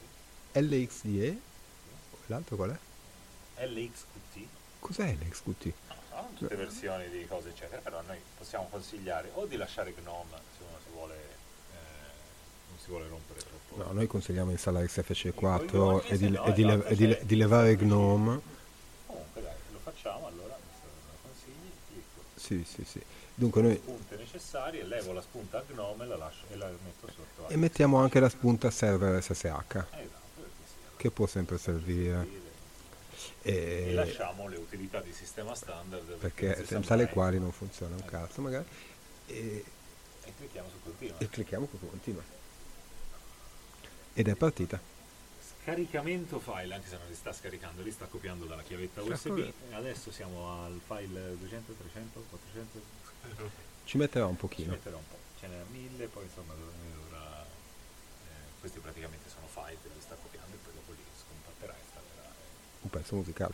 L X D E, l'altro qual è? L X Q T. Cos'è l'X Q T? No, sono tutte versioni di cose eccetera, però noi possiamo consigliare o di lasciare GNOME se uno si vuole, eh, non si vuole rompere troppo. No, noi consigliamo di installare X F C Poi quattro noi, e di, se no, e di lev- esatto, e di- c'è- di levare GNOME. Comunque dai, lo facciamo allora, questo me lo consigli, clicco Sì, sì, sì. Dunque noi spunte necessarie, levo la spunta a GNOME e la lascio e la metto sotto. e mettiamo anche la spunta server S S H, Eh, esatto, perché sì, allora, che può sempre servire. dire. E E lasciamo le utilità di sistema standard perché non si sa senza le mai. quali non funziona un Eh. cazzo magari. E, E clicchiamo su continua. e clicchiamo su continua. Ed è partita. Scaricamento file, anche se non li sta scaricando, li sta copiando dalla chiavetta U S B. E adesso siamo al file duecento, trecento, quattrocento. Ci metterà un Ci pochino. metterà un po', ce n'è mille, poi insomma dovrà questi praticamente sono file che lui sta copiando e poi dopo li scompatterà e installerà. Un pezzo musicale.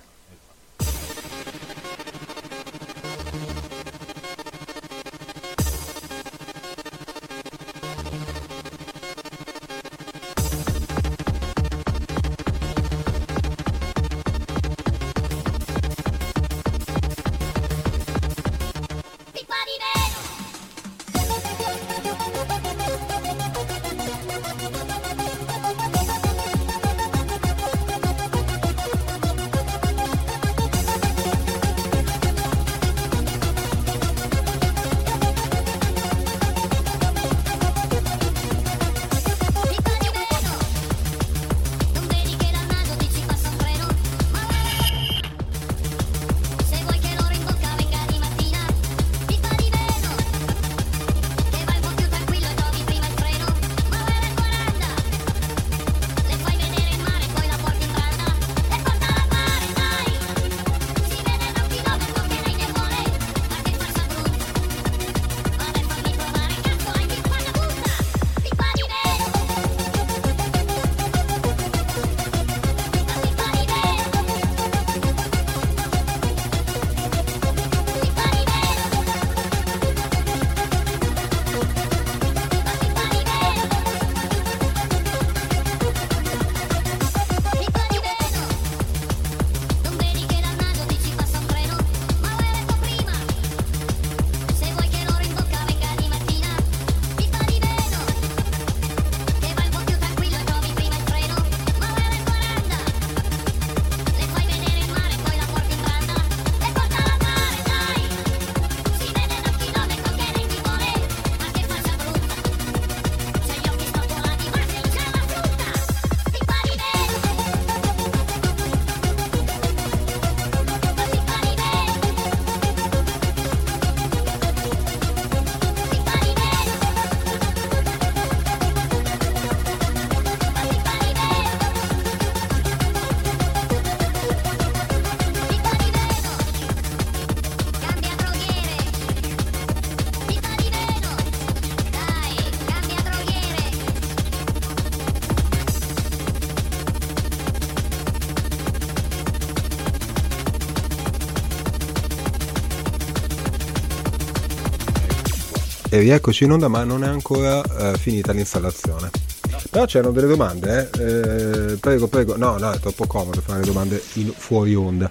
E rieccoci in onda, ma non è ancora eh, finita l'installazione. Però c'erano delle domande, eh? Eh, prego, prego. No, no, è troppo comodo fare domande in, fuori onda.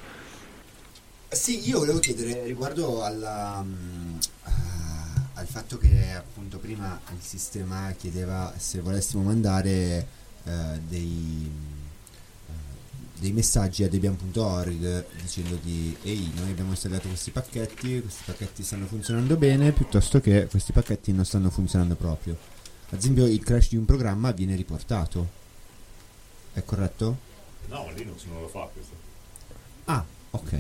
Sì, io volevo chiedere riguardo alla, um, uh, al fatto che appunto prima il sistema chiedeva se volessimo mandare uh, dei, uh, dei messaggi a debian punto org dicendo di ehi, noi abbiamo installato questi pacchetti, questi pacchetti stanno funzionando bene, piuttosto che questi pacchetti non stanno funzionando proprio. Ad esempio il crash di un programma viene riportato, è corretto? No, Linux non lo fa questo. Ah, ok.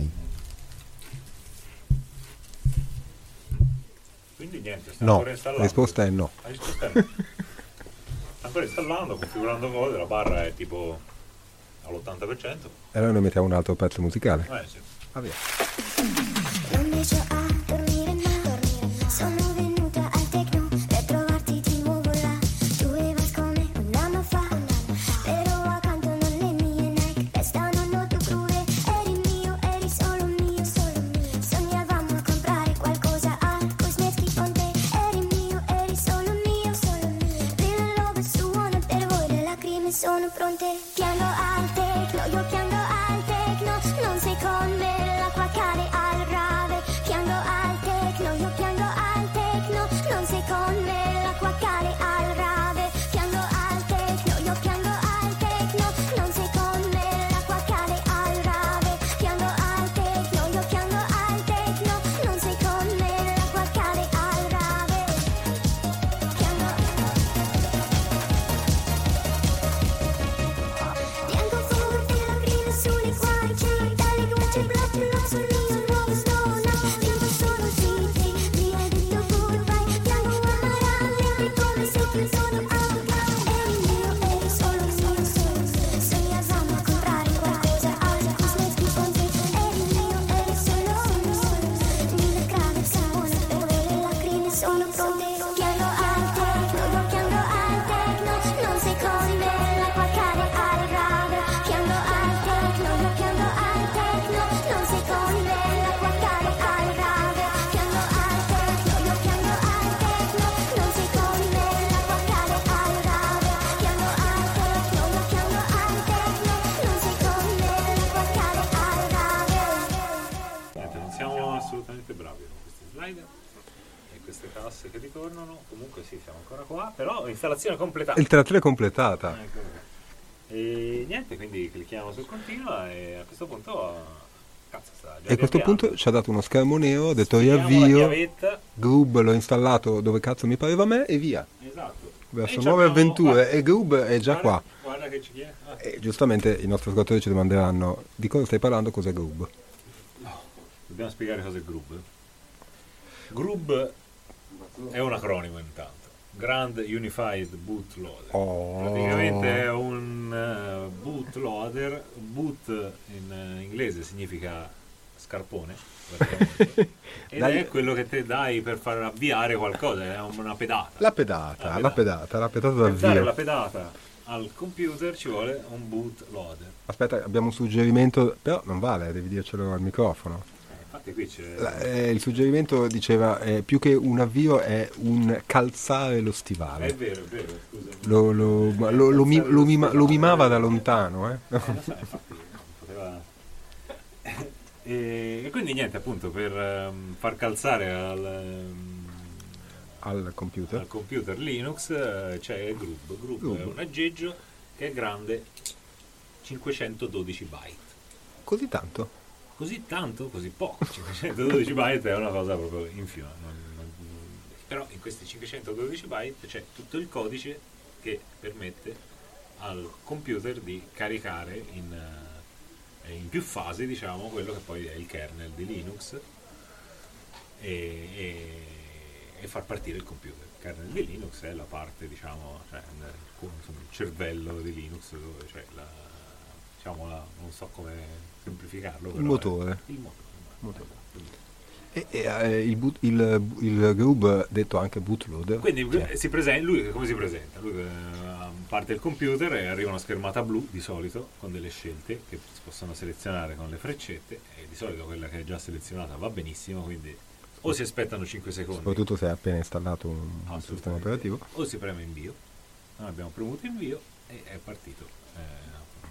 Quindi niente, sta No, ancora la installando. risposta è no. La risposta è no. Sta ancora installando, configurando cose, la barra è tipo all'ottanta per cento. E allora noi mettiamo un altro pezzo musicale. Eh sì. Va via. Non riesco a dormire mai, sono venuta al Tecno per trovarti di nuovo là. Tu vai come un anno fa, però accanto non le mie neck restano molto crude. Eri mio, eri solo mio, solo mio. Sognavamo a comprare qualcosa al Cosmetics con te. Eri mio, eri solo mio, solo mio. Real love suona per voi, le lacrime sono pronte. Piango al Tecno, io piango al Tecno, non sei con me, l'acqua cade al rave. Piango al Tecno, io piango al Tecno, non sei con me, l'acqua cade al rave. Piango al Tecno, io piango al Tecno, non sei con me, l'acqua cade al rave. Piango al Tecno, io piango al Tecno, non sei con me, l'acqua cade al rave. Piango Bianco forte, lacrime sulle guance, dalle gocce blu sul mio nuovo stona. Vinto solo zitti, mi hai detto goodbye. Piango amaramente come se ti sono out. Eri mio, eri solo mio, solo mio. Sognavamo a comprare qualcosa al Cosmetics con te. Eri mio, eri solo mio. Mille crave sapone per voi, le lacrime sono pronte. Piango al Tecno, io piango al Tecno, non sei con ritornano. Comunque sì, siamo ancora qua, però installazione completata. Installazione completata. Ecco. E niente, quindi clicchiamo su continua e a questo punto cazzo sta già E a questo riavviando. punto ci ha dato uno schermo nero, ha detto Sfiliamo la riavvio, chiavetta. Grub l'ho installato dove cazzo mi pareva a me e via. Esatto. Verso E nuove c'abbiamo- avventure guarda- e Grub è già guarda- qua. Guarda che ci chiede. Ah. E giustamente i nostri ascoltatori ci domanderanno di cosa stai parlando, cos'è Grub. Dobbiamo spiegare cosa è Grub. Grub è un acronimo intanto. Grand Unified Bootloader. Oh. Praticamente è un uh, bootloader. Boot in uh, inglese significa scarpone. praticamente. Ed Dai. è quello che te dai per far avviare qualcosa, è una pedata. La pedata, la pedata, la pedata Per dare la d'avvio. pedata al computer ci vuole un bootloader. Aspetta, abbiamo un suggerimento, però non vale, devi dircelo al microfono. Infatti qui c'è La- eh, il suggerimento diceva eh, più che un avvio è un calzare lo È stivale. vero, è vero, scusa. Lo, lo- ma lo- lo mi- lo mima- lo mimava da lontano, eh. Eh, lo so, infatti non poteva. E, e quindi niente, appunto, per ehm, far calzare al, ehm, Al computer. al computer Linux eh, c'è Grub. Grub Grub. è un aggeggio che è grande cinquecentododici byte. Così tanto? Così tanto, così poco. cinquecentododici byte è una cosa proprio infiuma. non- non- Però in questi cinquecentododici byte c'è tutto il codice che permette al computer di caricare in, eh, in più fasi, diciamo, quello che poi è il kernel di Linux e, e- e far partire il computer. Il kernel di Linux è la parte, diciamo, cioè, il, insomma, il cervello di Linux, dove c'è la, diciamo, la, non so come semplificarlo. Il però motore. è il motore. Motore. E, e, eh, il, boot- il, il Grub, detto anche bootloader, Quindi cioè, si presenta, lui come si presenta? Lui eh, parte il computer e arriva una schermata blu di solito con delle scelte che si possono selezionare con le freccette e di solito quella che è già selezionata va benissimo, quindi o si aspettano cinque secondi soprattutto se hai appena installato un, un sistema assolutamente, operativo. o si preme invio. Noi abbiamo premuto invio e è partito eh,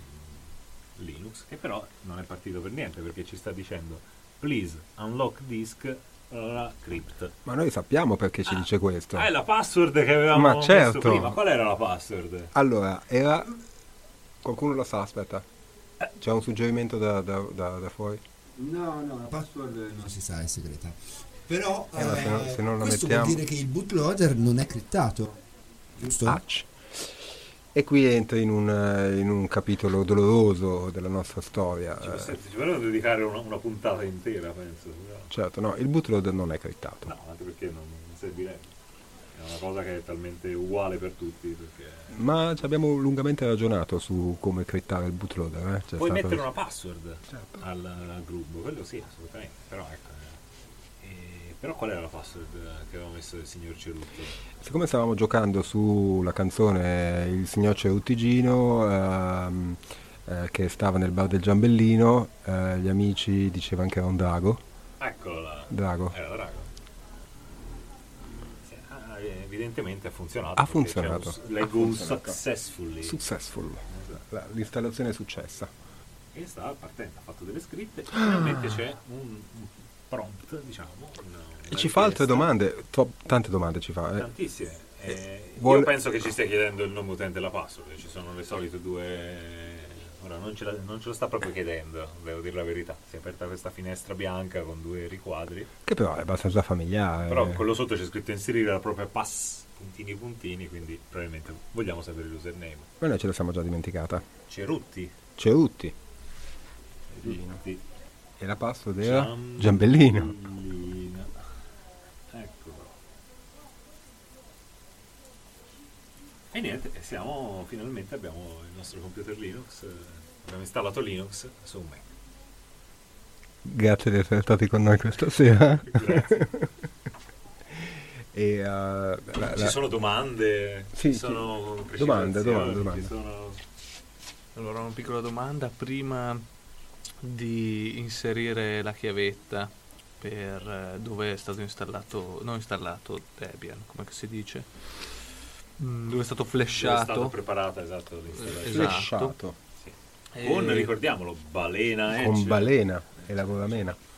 Linux, che però non è partito per niente perché ci sta dicendo please unlock disk la crypt. Ma noi sappiamo perché ci dice questo. Ah, è la password che avevamo Ma messo certo. prima. Qual era la password? Allora, era... Qualcuno lo sa, aspetta. C'è un suggerimento da, da, da, da fuori? No, no, la password non si sa, è segreta. Però Eh, ma se no- eh, se non la questo mettiamo- vuol dire che il bootloader non è criptato, giusto? Hatch. E qui entri in un, eh, in un capitolo doloroso della nostra storia. Ci, eh, possiamo- ci vorremmo dedicare una, una puntata intera, penso. però- certo, no, il bootloader non è criptato. No, anche perché non, non servirebbe. È una cosa che è talmente uguale per tutti. Perché Ma ci abbiamo lungamente ragionato su come crittare il bootloader. Eh? C'è puoi stato- mettere una password Certo. al, al gruppo, quello sì, assolutamente. Però ecco. eh, e- però qual era la password che aveva messo il signor Cerutto? Siccome stavamo giocando sulla canzone Il signor Ceruttigino, ehm, eh, che stava nel bar del Giambellino, eh, gli amici dicevano che era un drago. Eccolo là. Drago. Era Drago. Sì, ah, evidentemente ha funzionato. Ha perché funzionato. c'è un- leggo Ha un funzionato. successfully. Successful. Esatto. La- l'installazione è successa. E sta partendo, ha fatto delle scritte e finalmente c'è un, un prompt, diciamo. una- E una ci fa altre richiesta. domande, tro- tante domande ci fa. Eh. Tantissime. Eh, vuole- Io penso che ci stia chiedendo il nome utente e la password, ci sono le solite due. Ora non ce, la- non ce lo sta proprio chiedendo, devo dire la verità. Si è aperta questa finestra bianca con due riquadri, Che però è abbastanza familiare. però quello sotto c'è scritto inserire la propria pass, puntini puntini, quindi probabilmente vogliamo sapere l'username. Ma noi ce la siamo già dimenticata. Cerutti. Cerutti. Cerutti. E la password era Giam- Giambellino. Giambellino. Eccolo. E niente, e siamo finalmente abbiamo il nostro computer Linux, eh, abbiamo installato Linux su un Mac. Grazie di essere stati con noi questa sera. Grazie. E, uh, la- Ci la- sono domande, Sì, ci sono sì. Domande, domande, precisazioni, domande. ci sono... Allora, una piccola domanda prima di inserire la chiavetta per eh, dove è stato installato, non installato Debian, come si dice, Mm, dove è stato Dove è stata flashato. preparata, esatto, l'installazione. Esatto. Flashato. Sì. E- Con, ricordiamolo, Balena Edge. Con balena e la golamena.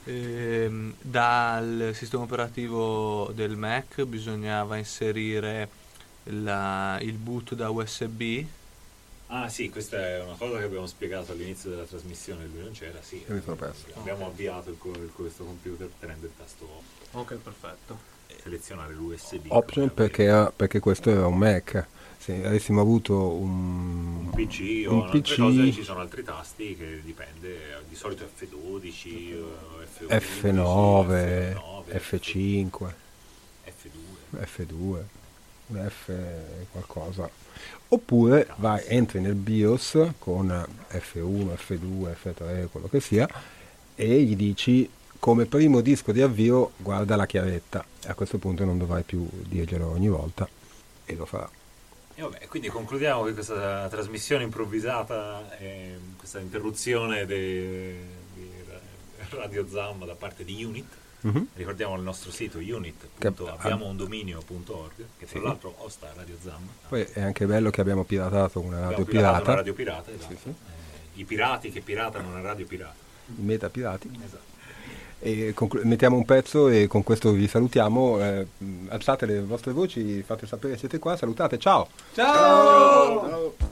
Ehm, dal sistema operativo del Mac bisognava inserire la- il boot da U S B. Ah sì, questa è una cosa che abbiamo spiegato all'inizio della trasmissione, lui non c'era, sì. Mi sono perso. Abbiamo avviato il, co- il- questo computer tenendo il tasto Ok, perfetto. selezionare l'U S B. Option perché, perché questo era un Mac. Se avessimo avuto un, Un P C o un altre P C, cose, ci sono altri tasti che dipende, di solito F dodici, F undici, F nove, F nove, F cinque, F due. F due, un F qualcosa. Oppure vai, entri nel BIOS con F uno, F due, F tre, quello che sia, e gli dici come primo disco di avvio guarda la chiavetta. E a questo punto non dovrai più dirglielo ogni volta e lo farà. E vabbè, quindi concludiamo che questa trasmissione improvvisata, e questa interruzione de- di Ra- Radio Zamma da parte di Unit. Mhm. Ricordiamo il nostro sito unit Che- punto abbiamo un dominio punto org, che tra Sì. l'altro osta Radio Zamma. Poi è anche bello che abbiamo piratato una radio Abbiamo piratato pirata, una radio pirata, esatto. Sì, sì. Eh, i pirati che piratano una radio pirata. i meta pirati. Esatto. E conclu- mettiamo un pezzo e con questo vi salutiamo. Eh, mh, alzate le vostre voci, fate sapere che siete qua, salutate, ciao! Ciao! Ciao!